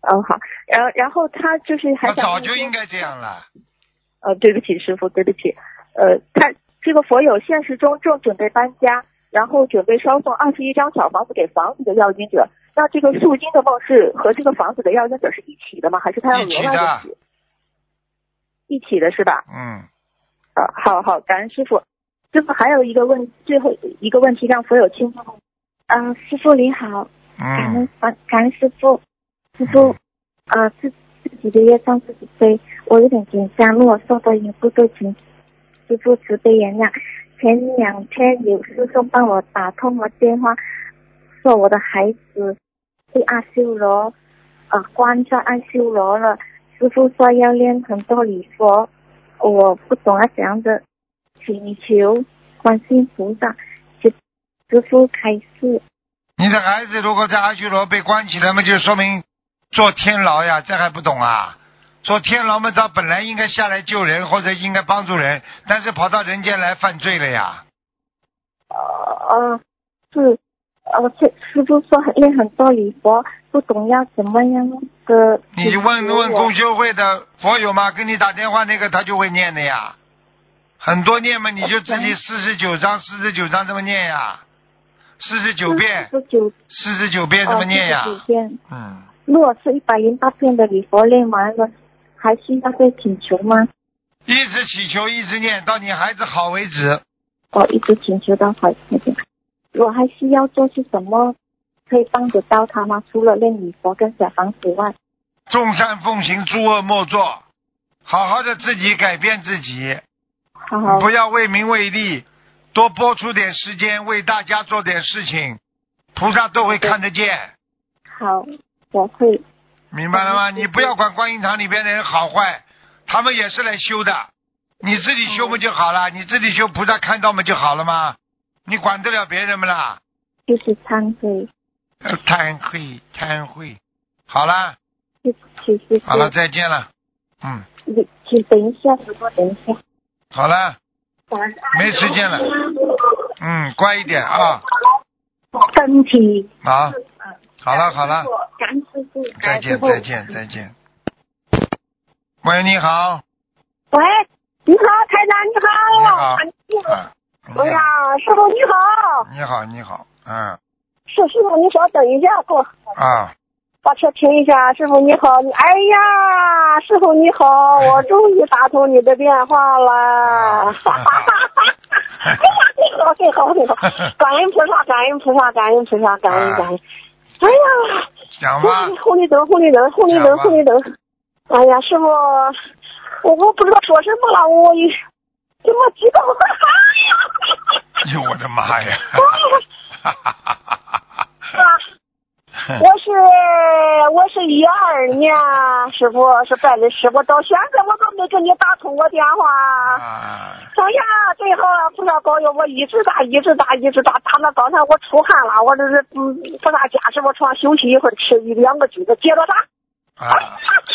哦好，然后然后他就是还
他
想
早就应该这样了。
呃，对不起师傅，对不起，呃，他这个佛友现实中正准备搬家，然后准备烧送二十一张小房子给房子的要经者，那这个诵经的梦是和这个房子的要经者是一起的吗？还是他要额外的写？一起的是吧？
嗯。
啊，好好，感恩师傅。师傅还有一个问，最后一个问题让佛友清楚。啊、呃，师傅你好，感恩感感恩师傅，师傅啊、呃，自自己的业障自己背，我有点紧张，如果说的也不对，请师傅慈悲原谅。前两天有师兄帮我打通了电话，说我的孩子被阿修罗啊、呃、关在阿修罗了，师傅说要练很多礼佛，我不懂要怎样的请求观世音菩萨，师师傅开示。
你的孩子如果在阿修罗被关起来嘛，就说明坐天牢呀，这还不懂啊？坐天牢嘛，他本来应该下来救人或者应该帮助人，但是跑到人间来犯罪了呀。
呃呃，是，呃，这师傅说练很多礼佛，不懂要怎么样的。
你问问共修会的佛友嘛，跟你打电话那个他就会念的呀。很多念嘛，你就自己四十九章，四十九章这么念呀，四十九遍，四十九遍这么念呀。
四十九遍。
嗯。
如果是一百零八遍的礼佛练完了，还需要再请求吗？
一直祈求，一直念到你孩子好为止。
哦，一直请求到好为止。我还需要做些什么可以帮得到他吗？除了练礼佛跟小房子外，
众善奉行，诸恶莫作，好好的自己改变自己。
好，
不要为名为利，多播出点时间为大家做点事情，菩萨都会看得见。
好，我会。
明白了吗？你不要管观音堂里边的人好坏，他们也是来修的，你自己修不就好了？你自己修，菩萨看到嘛就好了吗？你管得了别人吗啦？
就是忏悔。
忏悔，忏悔。好了。
谢谢。
好了，再见了。嗯。
你请等一下，师傅，等一下。
好了。没时间了。嗯，乖一点啊。
身体。
好。好了好了。再见再见再见。喂，你好。
喂，你好，台长，你好。
你好。啊、
哎呀，师傅你好。
你好你好，嗯。
是师傅，你稍等一下，给我。
啊。
把车停一下，师傅你好，你哎呀，师傅你好，我终于打通你的电话了，哈哈哈哈！哎呀，真好，真好，真好！感恩菩萨，感恩菩萨，感恩菩萨，感恩感恩！哎呀，
讲吧，
红绿灯，红绿灯，红绿灯，红绿灯！哎呀，师傅，我我不知道说什么了，我怎么激动了？
哎呦，我的妈呀！哈哈哈哈哈！
我是我是一二年，师傅是拜的师傅，到现在我都没给你打通过电话。
啊！
哎呀，最好菩萨保佑我一直打，一直打，一直打，打到刚才我出汗了，我这是嗯菩萨加持我床休息一会儿，吃一两个橘子，接着打。
啊！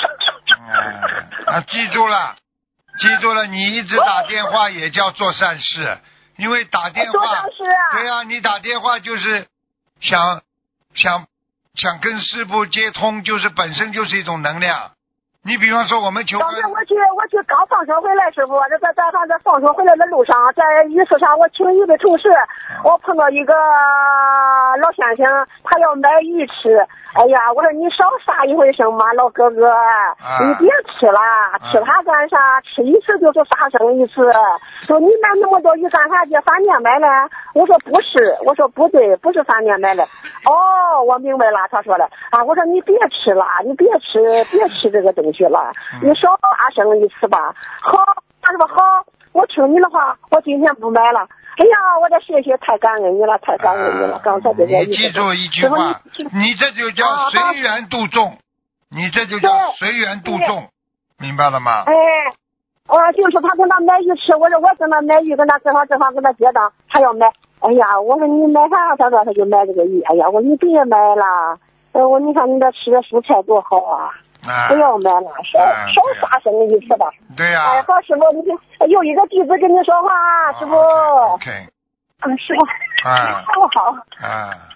啊！记住了，记住了，你一直打电话也叫做善事，因为打电话，
做善事啊、
对呀、啊，你打电话就是想想。想跟师父接通，就是本身就是一种能量。你比方说我们求。
刚才我去我去刚放学回来，师傅，这在在在放学回来的路上，在一次上我请一位同事，啊、我碰到一个老先生，他要买鱼吃。哎呀，我说你少杀一回生嘛，老哥哥，啊、你别吃了，吃它干啥？吃一次就是杀生一次。说你买那么多鱼干啥去？饭店买的？我说不是，我说不对，不是饭店买的。哦，我明白了，他说的啊，我说你别吃了，你别吃，别吃这个东西了，你少杀生一次吧。好，他说好，我听你的话，我今天不买了。哎呀，我的谢谢，太感恩你了，太感恩你了。啊、刚才这个
你记住一句话，你这就叫随缘度众，啊、你这就叫随缘度众，明白了吗？
哎，我就是他跟他买鱼吃，我说我跟他买鱼，跟他正好正好跟他结账，他要买。哎呀，我说你买啥？他说他就买这个鱼。哎呀，我说你别买了，呃，我你看你这吃的蔬菜多好啊。
啊、
不要买了，少、啊、少杀生一次吧。
对呀、啊。
哎，好，师傅，你有一个弟子跟你说话，师傅。
OK。
啊，师傅。
啊。
师傅好。
啊。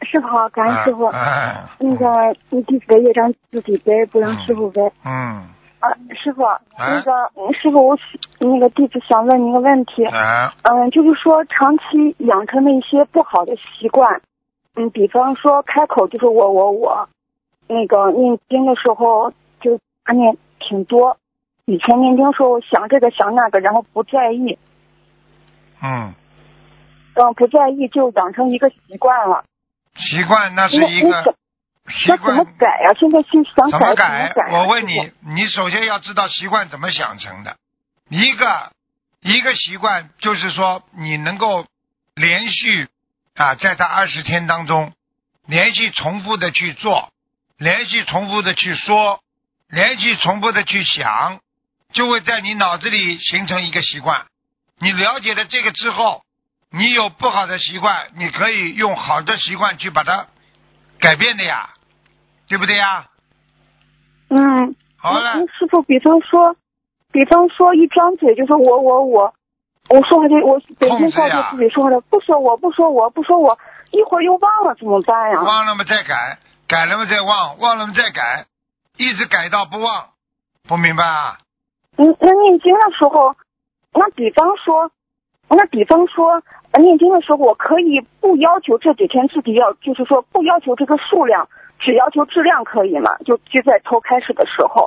师傅好，感恩师傅。
啊啊、
那个，你弟子的业障自己背，不让师傅背。
嗯。
啊，师傅，
啊、
那个师傅，我那个弟子想问您一个问题。
啊。
嗯，就是说长期养成的一些不好的习惯，嗯，比方说开口就是我我我，那个念经的时候就念挺多，以前念经的时候想这个想那个，然后不在意。
嗯。
嗯，不在意就养成一个习惯了。
习惯那是一个。习惯
那怎么改呀、啊？现在是想改
怎么改？
改啊、
我问你，你首先要知道习惯怎么养成的。一个一个习惯就是说，你能够连续啊，在这二十天当中，连续重复的去做，连续重复的去说，连续重复的去想，就会在你脑子里形成一个习惯。你了解了这个之后，你有不好的习惯，你可以用好的习惯去把它改变的呀，对不对呀？
嗯，
好了。
师傅，比方说，比方说一张嘴就是我我我，我说话就我北京话就自己说的，不说我不说我不说我，一会儿又忘了怎么办呀？
忘了嘛再改，改了嘛再忘，忘了嘛再改，一直改到不忘，不明白啊？
嗯，那念经的时候，那比方说，那比方说。念经的时候，我可以不要求这几天自己要，就是说不要求这个数量，只要求质量，可以吗？就就在头开始的时候，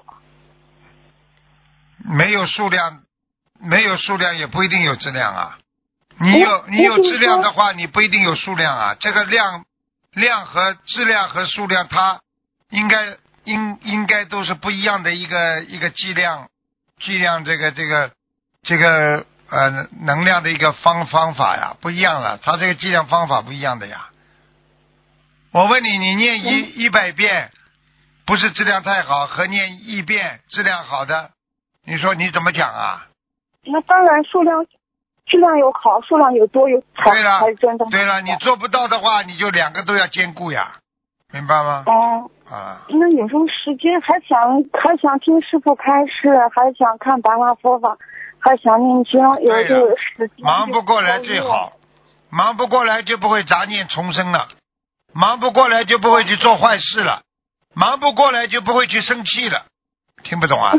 没有数量，没有数量也不一定有质量啊。你有你有质量的话，你不一定有数量啊。这个量量和质量和数量，它应该应应该都是不一样的一个一个剂量，剂量这个这个这个。呃，能量的一个方方法呀，不一样了，它这个计量方法不一样的呀。我问你，你念一一百遍，不是质量太好，和念一遍质量好的，你说你怎么讲啊？
那当然，数量质量有好，数量有多有才才是真的。
对了，你做不到的话，你就两个都要兼顾呀，明白吗？
哦、
嗯。啊。
那有时候时间还想还想听师傅开示，还想看白话佛法。还想念经，有这个时间
忙不过来最好，忙不过来就不会杂念丛生了，忙不过来就不会去做坏事了，忙不过来就不会去生气了，听不懂啊？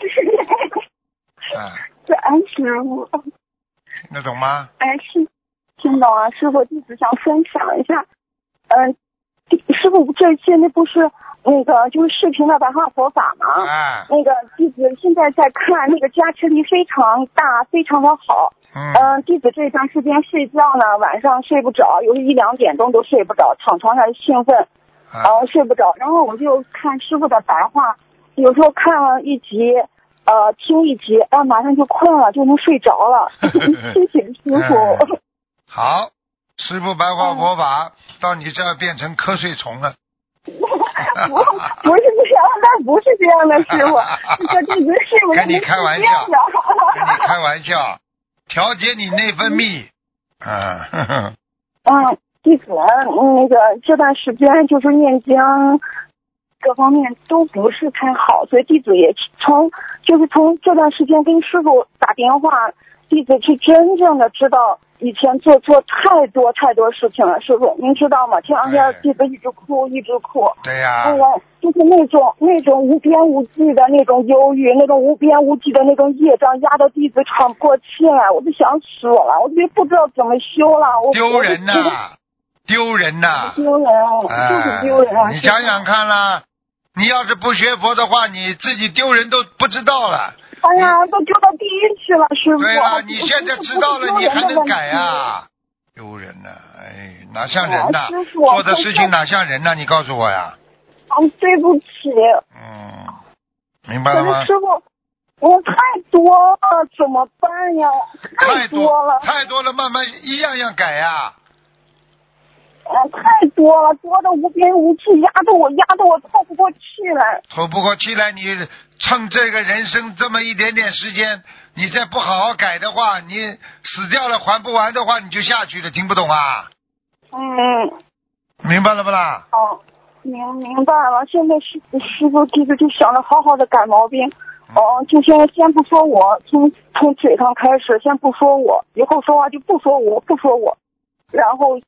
啊，这安师傅
听得懂吗？
哎，是听懂啊，师傅弟子想分享一下，嗯、呃，师傅这现在不是。那个就是视频的白话佛法嘛，
啊、
那个弟子现在在看，那个加持力非常大，非常的好。
嗯、
呃，弟子这段时间睡觉呢，晚上睡不着，有时一两点钟都睡不着，躺床上兴奋，然后、呃、睡不着。然后我就看师傅的白话，有时候看了一集，呃，听一集，然后马上就困了，就能睡着了。谢谢师傅、
嗯。好，师傅白话佛法、嗯、到你这儿变成瞌睡虫了。
不，不是这样的，不是这样的，师傅，这弟子是我
跟你开玩笑，跟你开玩笑，调节你内分泌，嗯，
嗯，弟子那个这段时间就是念经，各方面都不是太好，所以弟子也从就是从这段时间跟师傅打电话，弟子是真正的知道。以前做错太多太多事情了，师傅，您知道吗？前两天弟子一直哭，一直哭。
对呀、啊。
哎呀，就是那种那种无边无际的那种忧郁，那种无边无际的那种业障，压得弟子喘不过气来，我都想死了，我就不知道怎么修了。我
丢人呐、啊！丢人呐、啊！
丢人啊！
哎、
就是丢人啊！
你想想看啦，你要是不学佛的话，你自己丢人都不知道了。
哎呀，都丢到地狱去了，师傅。
对了，你现在知道了，你还能改啊？丢人呐、啊！哎，哪像人呐、啊？做的事情哪像人呐、啊？你告诉我呀。
啊，对不起。
嗯，明白了吗？
可是师傅，我太多了，怎么办呀？太多了，
太多了，慢慢一样样改呀。
啊，太多了，多的无边无际，压得我压得我透不过气来。
透不过气来，你趁这个人生这么一点点时间，你再不好好改的话，你死掉了还不完的话，你就下去了，听不懂啊？
嗯。
明白了不啦？
哦，明明白了。现在师师傅弟子就想着好好的改毛病。哦，就现在先不说我，从从嘴上开始，先不说我，以后说话就不说我，不说我，然后。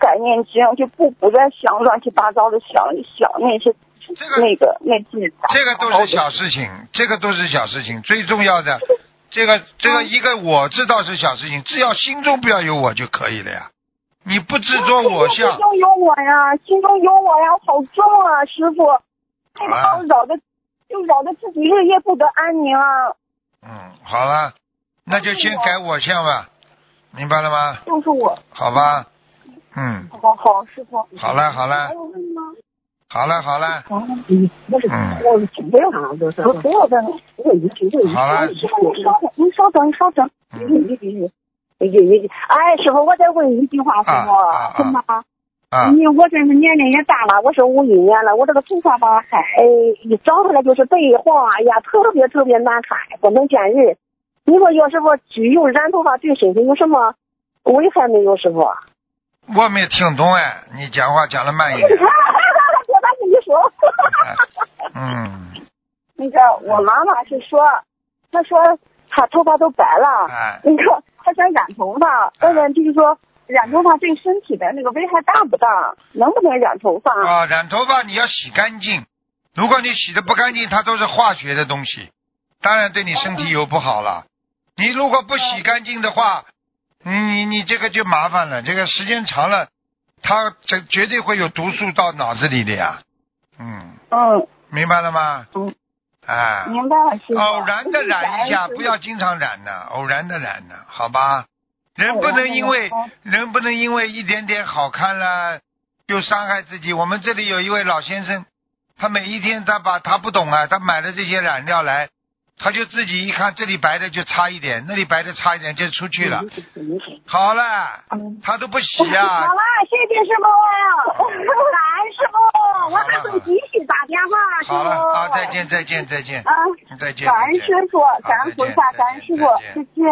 改念经，就不不再想乱七八糟的想想那些。
这个
那个那些
这个都是小事情，这个都是小事情，最重要的，这个这个一个我知道是小事情，只要心中不要有我就可以了呀。你不执着我相，
心中有我呀，心中有我呀，好重啊，师傅，这个好扰的，就扰得自己日夜不得安宁啊。
嗯，好了，那就先改我相吧，明白了吗？
就是我。
好吧，嗯。
好好，师傅。
好了好了。
还有问吗？
好了好了，
嗯，那是我是准备了，就是不不要再我一句我一句。
好了，
师傅您稍等，您稍等，您稍等。
嗯。
你你你你你，哎，师傅，我再问一句话，师傅，什么？
啊。
你我这是年龄也大了，我是五一年了，我这个头发吧，还一长出来就是白黄，哎呀，特别特别难看，不能见人。你说要是我只用染头发对身体有什么危害没有，师傅？
我没听懂哎，你讲话讲得慢一点。
我咋跟你说？
嗯。
那个我妈妈是说，她说她头发都白了，
哎、
那个她想染头发，问问就是说染头发对身体的那个危害大不大？能不能染头发？
啊，染头发你要洗干净，如果你洗的不干净，它都是化学的东西，当然对你身体有不好了。你如果不洗干净的话，你你你这个就麻烦了，这个时间长了，它这绝对会有毒素到脑子里的呀。嗯。
嗯。
明白了吗？
嗯。
哎。
明白了，师傅。
偶然的染一下，不要经常染的，偶然的染的，好吧？人不能因为人不能因为一点点好看了就伤害自己。我们这里有一位老先生，他每一天他把他不懂啊，他买了这些染料来，他就自己一看这里白的就差一点，那里白的差一点就出去了。好了，他都不洗啊。
好了，谢谢师傅，感恩师傅，我打算继续打电话。
好了啊，再见再见再见。
啊，
再见。
感恩师傅，感恩菩萨，感恩师傅，再见。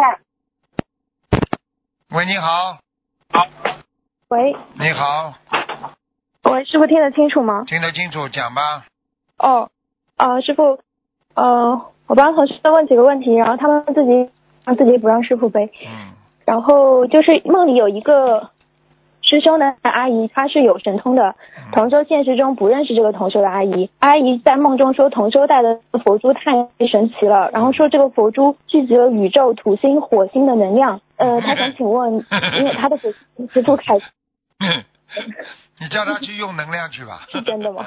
喂，你好。
喂。
你好。
喂，师傅听得清楚吗？
听得清楚，讲吧。
哦，呃，师傅，呃，我帮同事问几个问题，然后他们自己让自己不让师傅背。
嗯。
然后就是梦里有一个师兄的阿姨，她是有神通的，同修现实中不认识这个同修的阿姨。阿姨在梦中说同修带的佛珠太神奇了，然后说这个佛珠聚集了宇宙、土星、火星的能量。呃，他想请问，因为他的师傅开始。
你叫他去用能量去吧。
是真的吗？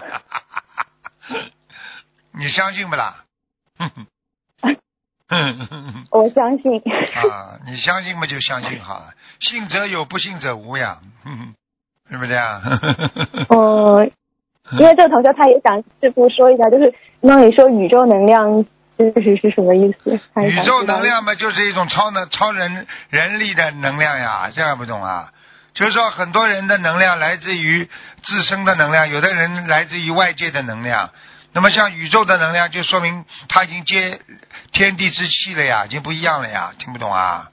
你相信不啦？
我相信。
啊，你相信嘛就相信好了，信则有，不信则无呀，对不对啊？
嗯，因为这个同学他也想师傅说一下，就是梦里说宇宙能量就是是什么意思？
宇宙能量嘛，就是一种超能超人人力的能量呀，这还不懂啊？就是说很多人的能量来自于自身的能量，有的人来自于外界的能量。那么像宇宙的能量，就说明他已经接天地之气了呀，已经不一样了呀，听不懂啊？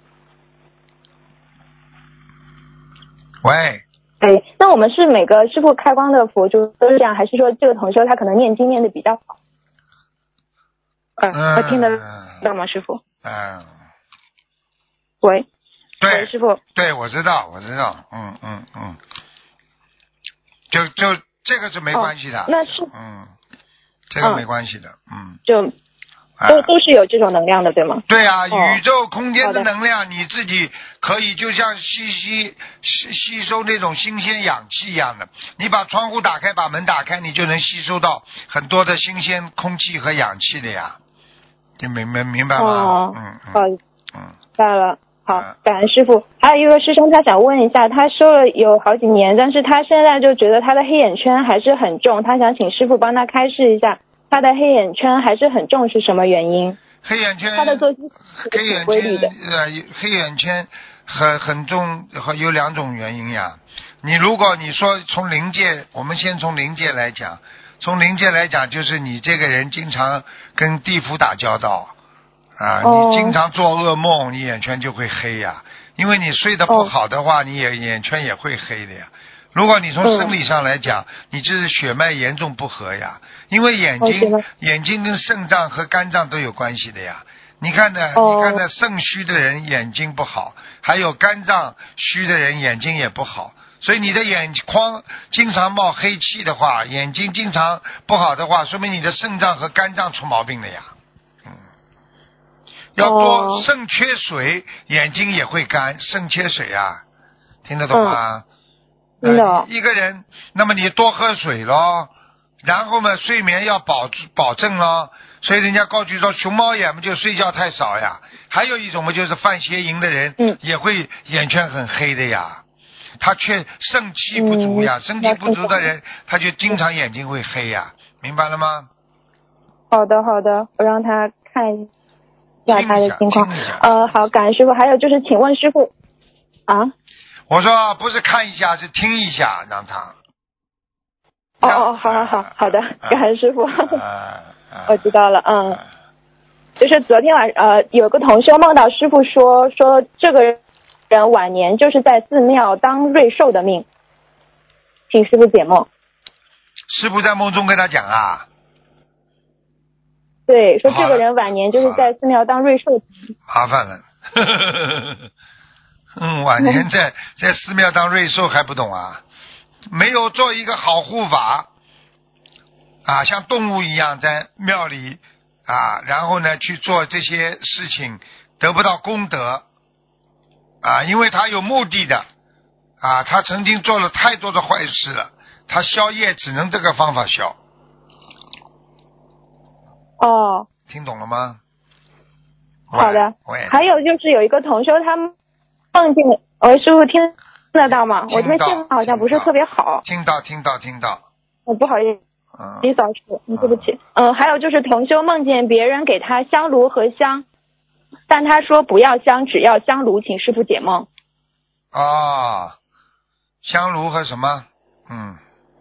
喂。
哎，那我们是每个师傅开光的佛珠都是这样，还是说这个同修他可能念经念的比较好？嗯，他听得到吗，师傅？
嗯。
喂。
对。
喂，师傅。
对，我知道，我知道，嗯嗯嗯。就就这个是没关系的。
哦、那是。
嗯。这个没关系的，嗯。
就。都都是有这种能量的，对吗？
对啊，
哦、
宇宙空间的能量，你自己可以就像吸吸吸吸收那种新鲜氧气一样的。你把窗户打开，把门打开，你就能吸收到很多的新鲜空气和氧气的呀。你明明明白吗？
哦、
嗯嗯。
好，
嗯，
明白了。好，感恩师傅。还有一个师兄，他想问一下，他修了有好几年，但是他现在就觉得他的黑眼圈还是很重，他想请师傅帮他开示一下。他的黑眼圈还是很重，是什么原因？
黑眼圈，
他的作息
黑眼
规律的。
呃，黑眼圈很很重，有两种原因呀。你如果你说从灵界，我们先从灵界来讲，从灵界来讲，就是你这个人经常跟地府打交道啊，
哦、
你经常做噩梦，你眼圈就会黑呀。因为你睡得不好的话，哦、你也眼圈也会黑的呀。如果你从生理上来讲，嗯、你就是血脉严重不和呀，因为眼睛、哦、眼睛跟肾脏和肝脏都有关系的呀。你看呢？哦、你看呢？肾虚的人眼睛不好，还有肝脏虚的人眼睛也不好， 所以你的眼眶经常冒黑气的话，眼睛经常不好的话，说明你的肾脏和肝脏出毛病了呀。嗯，要多肾缺水，眼睛也会干，肾缺水啊，听得懂吗？
嗯、听懂、
呃。一个人，那么你多喝水咯，然后嘛，睡眠要保保证咯。所以人家告诉说，熊猫眼嘛就睡觉太少呀。还有一种嘛，就是犯邪淫的人，
嗯，
也会眼圈很黑的呀。他却肾气不足呀，肾、嗯、气不足的人，他就经常眼睛会黑呀，明白了吗？
好的，好的，我让他看一下他的情况。
一
呃，好，感恩师傅。还有就是，请问师傅啊？
我说不是看一下，是听一下，让他。
哦哦，好好好，好的，感恩师傅。
啊啊、
我知道了，嗯。啊、就是昨天晚呃，有个同修梦到师傅说说这个人。人晚年就是在寺庙当瑞兽的命，请师父解梦。
师父在梦中跟他讲啊？
对，说这个人晚年就是在寺庙当瑞兽。
麻烦了，嗯，晚年在在寺庙当瑞兽还不懂啊？没有做一个好护法啊，像动物一样在庙里啊，然后呢去做这些事情，得不到功德。啊，因为他有目的的，啊，他曾经做了太多的坏事了，他消业只能这个方法消。
哦，
听懂了吗？
好的。还有就是有一个同修，他梦见，呃，师傅听得到吗？我这边信号好像不是特别好。
听到，听到，听到。
我、哦、不好意思，嗯，李嫂师傅，对不起。嗯、呃，还有就是同修梦见别人给他香炉和香。但他说不要香，只要香炉，请师父解梦。
哦，香炉和什么？嗯，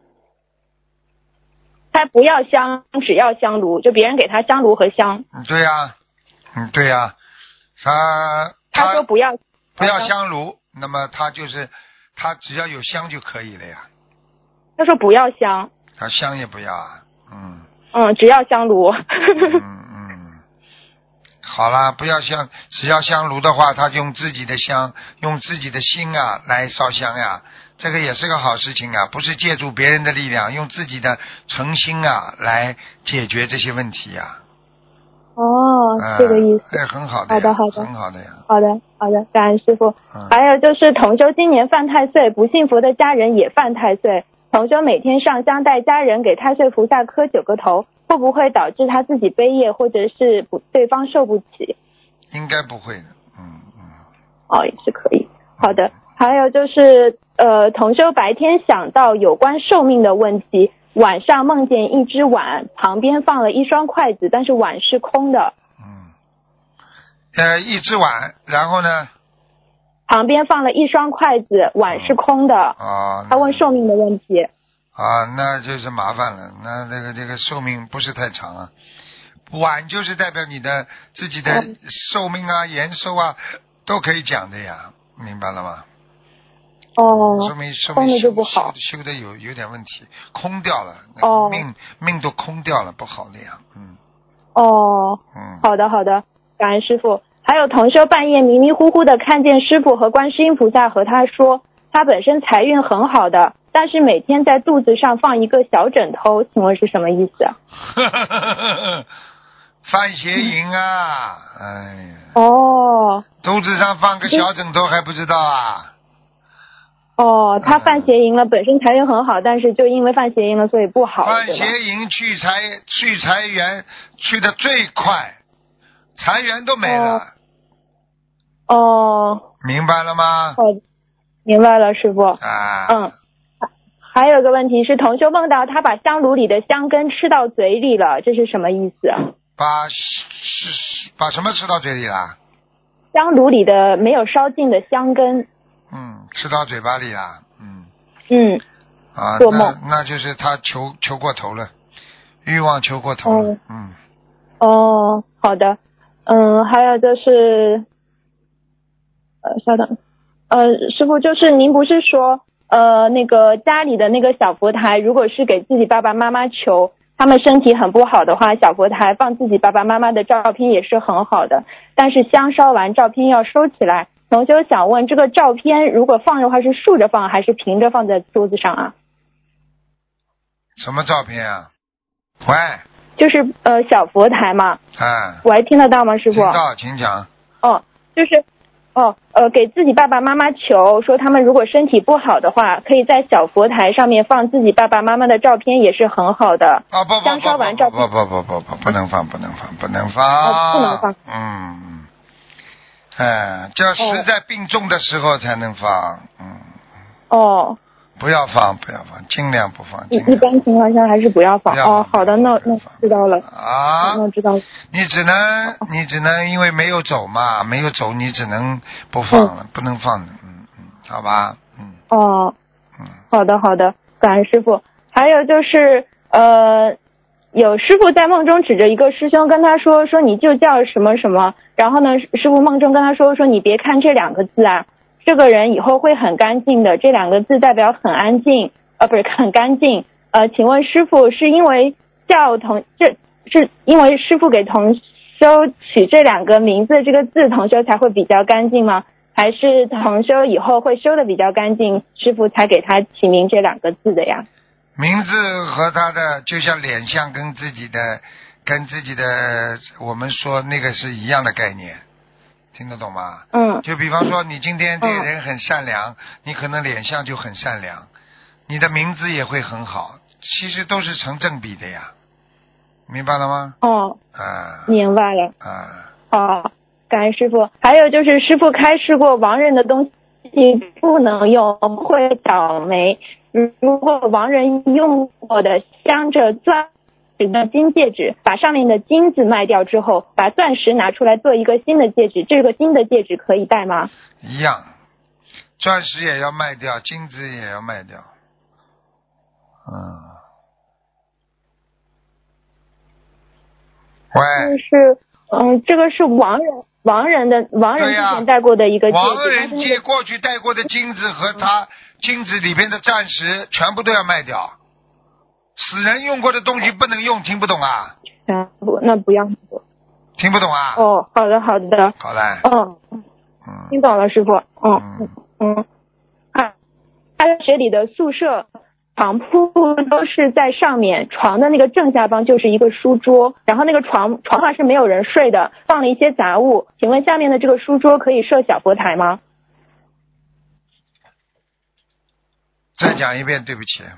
他不要香，只要香炉，就别人给他香炉和香。
嗯，对呀、啊，嗯，对呀、啊，他
他说不要
不要香炉，那么他就是他只要有香就可以了呀。
他说不要香，
他香也不要啊，嗯。
嗯，只要香炉。
嗯。好啦，不要香，只要香炉的话，他用自己的香，用自己的心啊来烧香呀，这个也是个好事情啊，不是借助别人的力量，用自己的诚心啊来解决这些问题呀。
哦，
呃、
这个意思。
哎，很好的，
好的，好的，
很好的呀。
好的，好的，感恩师父。
嗯、
还有就是同修今年犯太岁，不信佛的家人也犯太岁，同修每天上香带家人给太岁菩萨磕九个头。会不会导致他自己背业，或者是不对方受不起？
应该不会的，嗯嗯。
哦，也是可以。好的，还有就是呃，同修白天想到有关寿命的问题，晚上梦见一只碗，旁边放了一双筷子，但是碗是空的。
嗯。呃，一只碗，然后呢？
旁边放了一双筷子，碗是空的。
哦。
他问寿命的问题。
啊，那就是麻烦了，那这个这个寿命不是太长啊。晚就是代表你的自己的寿命啊、延寿啊，都可以讲的呀，明白了吗？
哦。
说明说明
修修
修的有有点问题，空掉了，
哦，
命命都空掉了，不好的呀，嗯。
哦。
嗯。
好的好的，感恩师父。还有同修半夜迷迷糊糊的看见师父和观世音菩萨和他说，他本身财运很好的。但是每天在肚子上放一个小枕头，请问是什么意思啊？
犯邪淫啊！哎呀。
哦。
肚子上放个小枕头还不知道啊？
哦，他犯邪淫了，嗯、本身财运很好，但是就因为犯邪淫了，所以不好。
犯邪淫去财去财源去的最快，财源都没了。
哦。哦
明白了吗？
哦，明白了，师父。
啊。
嗯。还有个问题是，同修梦到他把香炉里的香根吃到嘴里了，这是什么意思？
把吃把什么吃到嘴里了？
香炉里的没有烧尽的香根。
嗯，吃到嘴巴里了。嗯。
嗯。
啊，
做梦。
那那就是他求求过头了，欲望求过头了。
哦、
嗯。
哦，好的。嗯，还有就是，呃，稍等，呃，师父，就是您不是说。呃，那个家里的那个小佛台，如果是给自己爸爸妈妈求，他们身体很不好的话，小佛台放自己爸爸妈妈的照片也是很好的。但是香烧完，照片要收起来， 同修想问，这个照片如果放的话是竖着放还是平着放在桌子上啊？
什么照片啊？喂。
就是呃小佛台嘛。
哎。
我还听得到吗，师傅？
听到，请讲。
哦，就是哦呃给自己爸爸妈妈求，说他们如果身体不好的话，可以在小佛台上面放自己爸爸妈妈的照片，也是很好的。
啊不不
香烧完照片。
不不不不不不能放不能放不能放。
哦，不能放。
嗯。哎，这实在病重的时候才能放。嗯。
哦。
不要放，不要放，尽量不放。
一一般情况下还是不要放。
要放
哦，好的，那那知道了。
啊。
那知道了。
你只能，你只能因为没有走嘛，没有走，你只能不放了，嗯、不能放的。嗯嗯，好吧。嗯。
哦。
嗯。
好的好的，感恩师傅。还有就是呃，有师傅在梦中指着一个师兄跟他说说你就叫什么什么，然后呢，师傅梦中跟他说说你别看这两个字啊。这个人以后会很干净的，这两个字代表很安静，呃，不是很干净。呃，请问师傅是因为叫同，这是因为师傅给同修取这两个名字，这个字同修才会比较干净吗？还是同修以后会修的比较干净，师傅才给他起名这两个字的呀？
名字和他的就像脸相跟自己的，跟自己的我们说那个是一样的概念。听得懂吗？
嗯。
就比方说你今天这个人很善良、嗯、你可能脸相就很善良，你的名字也会很好，其实都是成正比的呀，明白了吗？
哦。
啊。
明白了。
啊。
哦，感恩师傅。还有就是师傅开示过亡人的东西不能用，会倒霉。如果亡人用过的镶着钻的金戒指，把上面的金子卖掉之后，把钻石拿出来做一个新的戒指，这个新的戒指可以戴吗？
一样，钻石也要卖掉，金子也要卖掉。嗯。喂。
就是嗯，这个是亡人亡人的亡人之前戴过的一个戒指。
亡人借过去戴过的金子和他金子里边的钻石全部都要卖掉。死人用过的东西不能用，听不懂啊？
全部那不要。
听不懂啊？
哦，好的好的。
好嘞。
嗯。嗯。听懂了，师傅。嗯嗯嗯。啊，大学里的宿舍床铺都是在上面，床的那个正下方就是一个书桌，然后那个床床上是没有人睡的，放了一些杂物。请问下面的这个书桌可以设小佛台吗？
再讲一遍，对不起。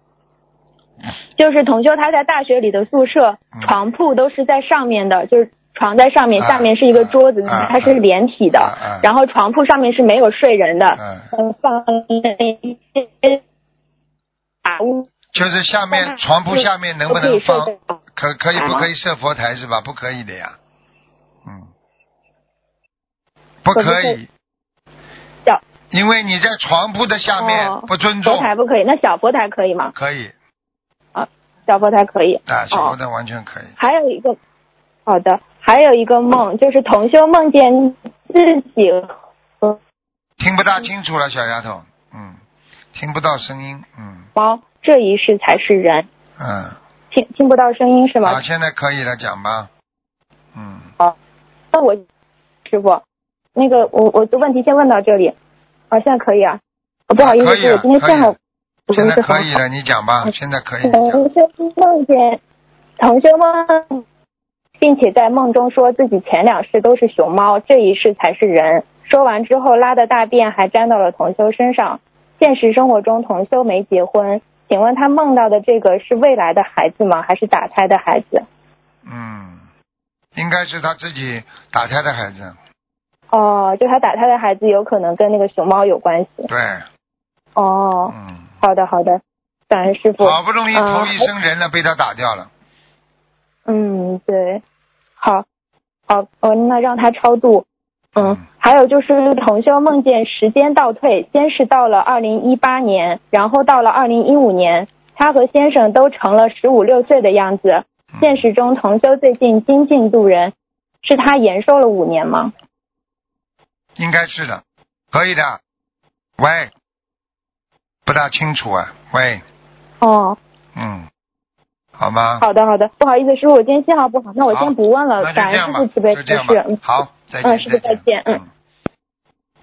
就是同修他在大学里的宿舍、嗯、床铺都是在上面的，就是床在上面、啊、下面是一个桌子、啊、它是连体的、啊、然后床铺上面是没有睡人的、啊、嗯，放一些杂物。
就是下面床铺下面能不能放可可以不可以设佛台是吧？不可以的呀。嗯，不可以，因为你在床铺的下面不尊重、
哦、佛台不可以。那小佛台可以吗？
可以
啊，小佛台可以
啊，小佛台完全可以、哦、
还有一个好的还有一个梦，就是同修梦见自己
听不大清楚了，小丫头。嗯，听不到声音。嗯，
猫这一世才是人。
嗯，
听听不到声音是吗？
好，现在可以了，讲吧。嗯，
好，那我师傅那个我我的问题先问到这里啊，现在可以啊。哦、不好意思，
啊、
我今天正好
现在可以了，你讲吧，现在可以。
同修梦见同修梦，并且在梦中说自己前两世都是熊猫，这一世才是人。说完之后拉的大便还沾到了同修身上。现实生活中同修没结婚，请问他梦到的这个是未来的孩子吗？还是打胎的孩子？
嗯，应该是他自己打胎的孩子。
哦，就他打胎的孩子有可能跟那个熊猫有关系。
对。
哦。
嗯。
好的好的，感恩师傅。
好不容易投一生人了、呃，被他打掉了。
嗯，对。好，好，哦，那让他超度。嗯，嗯还有就是同修梦见时间倒退，先是到了二零一八年，然后到了二零一五年，他和先生都成了十五六岁的样子。现实中同修最近精进度人，是他延寿了五年吗？
应该是的，可以的。喂，不大清楚啊，喂。
哦。
嗯，好吗？
好的好的，不好意思，师傅，我今天信号不好，那我先不问了。感恩师傅慈悲开示。
好，再见。
嗯，师傅再见。嗯。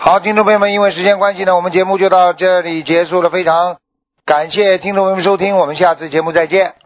好，听众朋友们，因为时间关系呢，我们节目就到这里结束了，非常感谢听众朋友们收听，我们下次节目再见。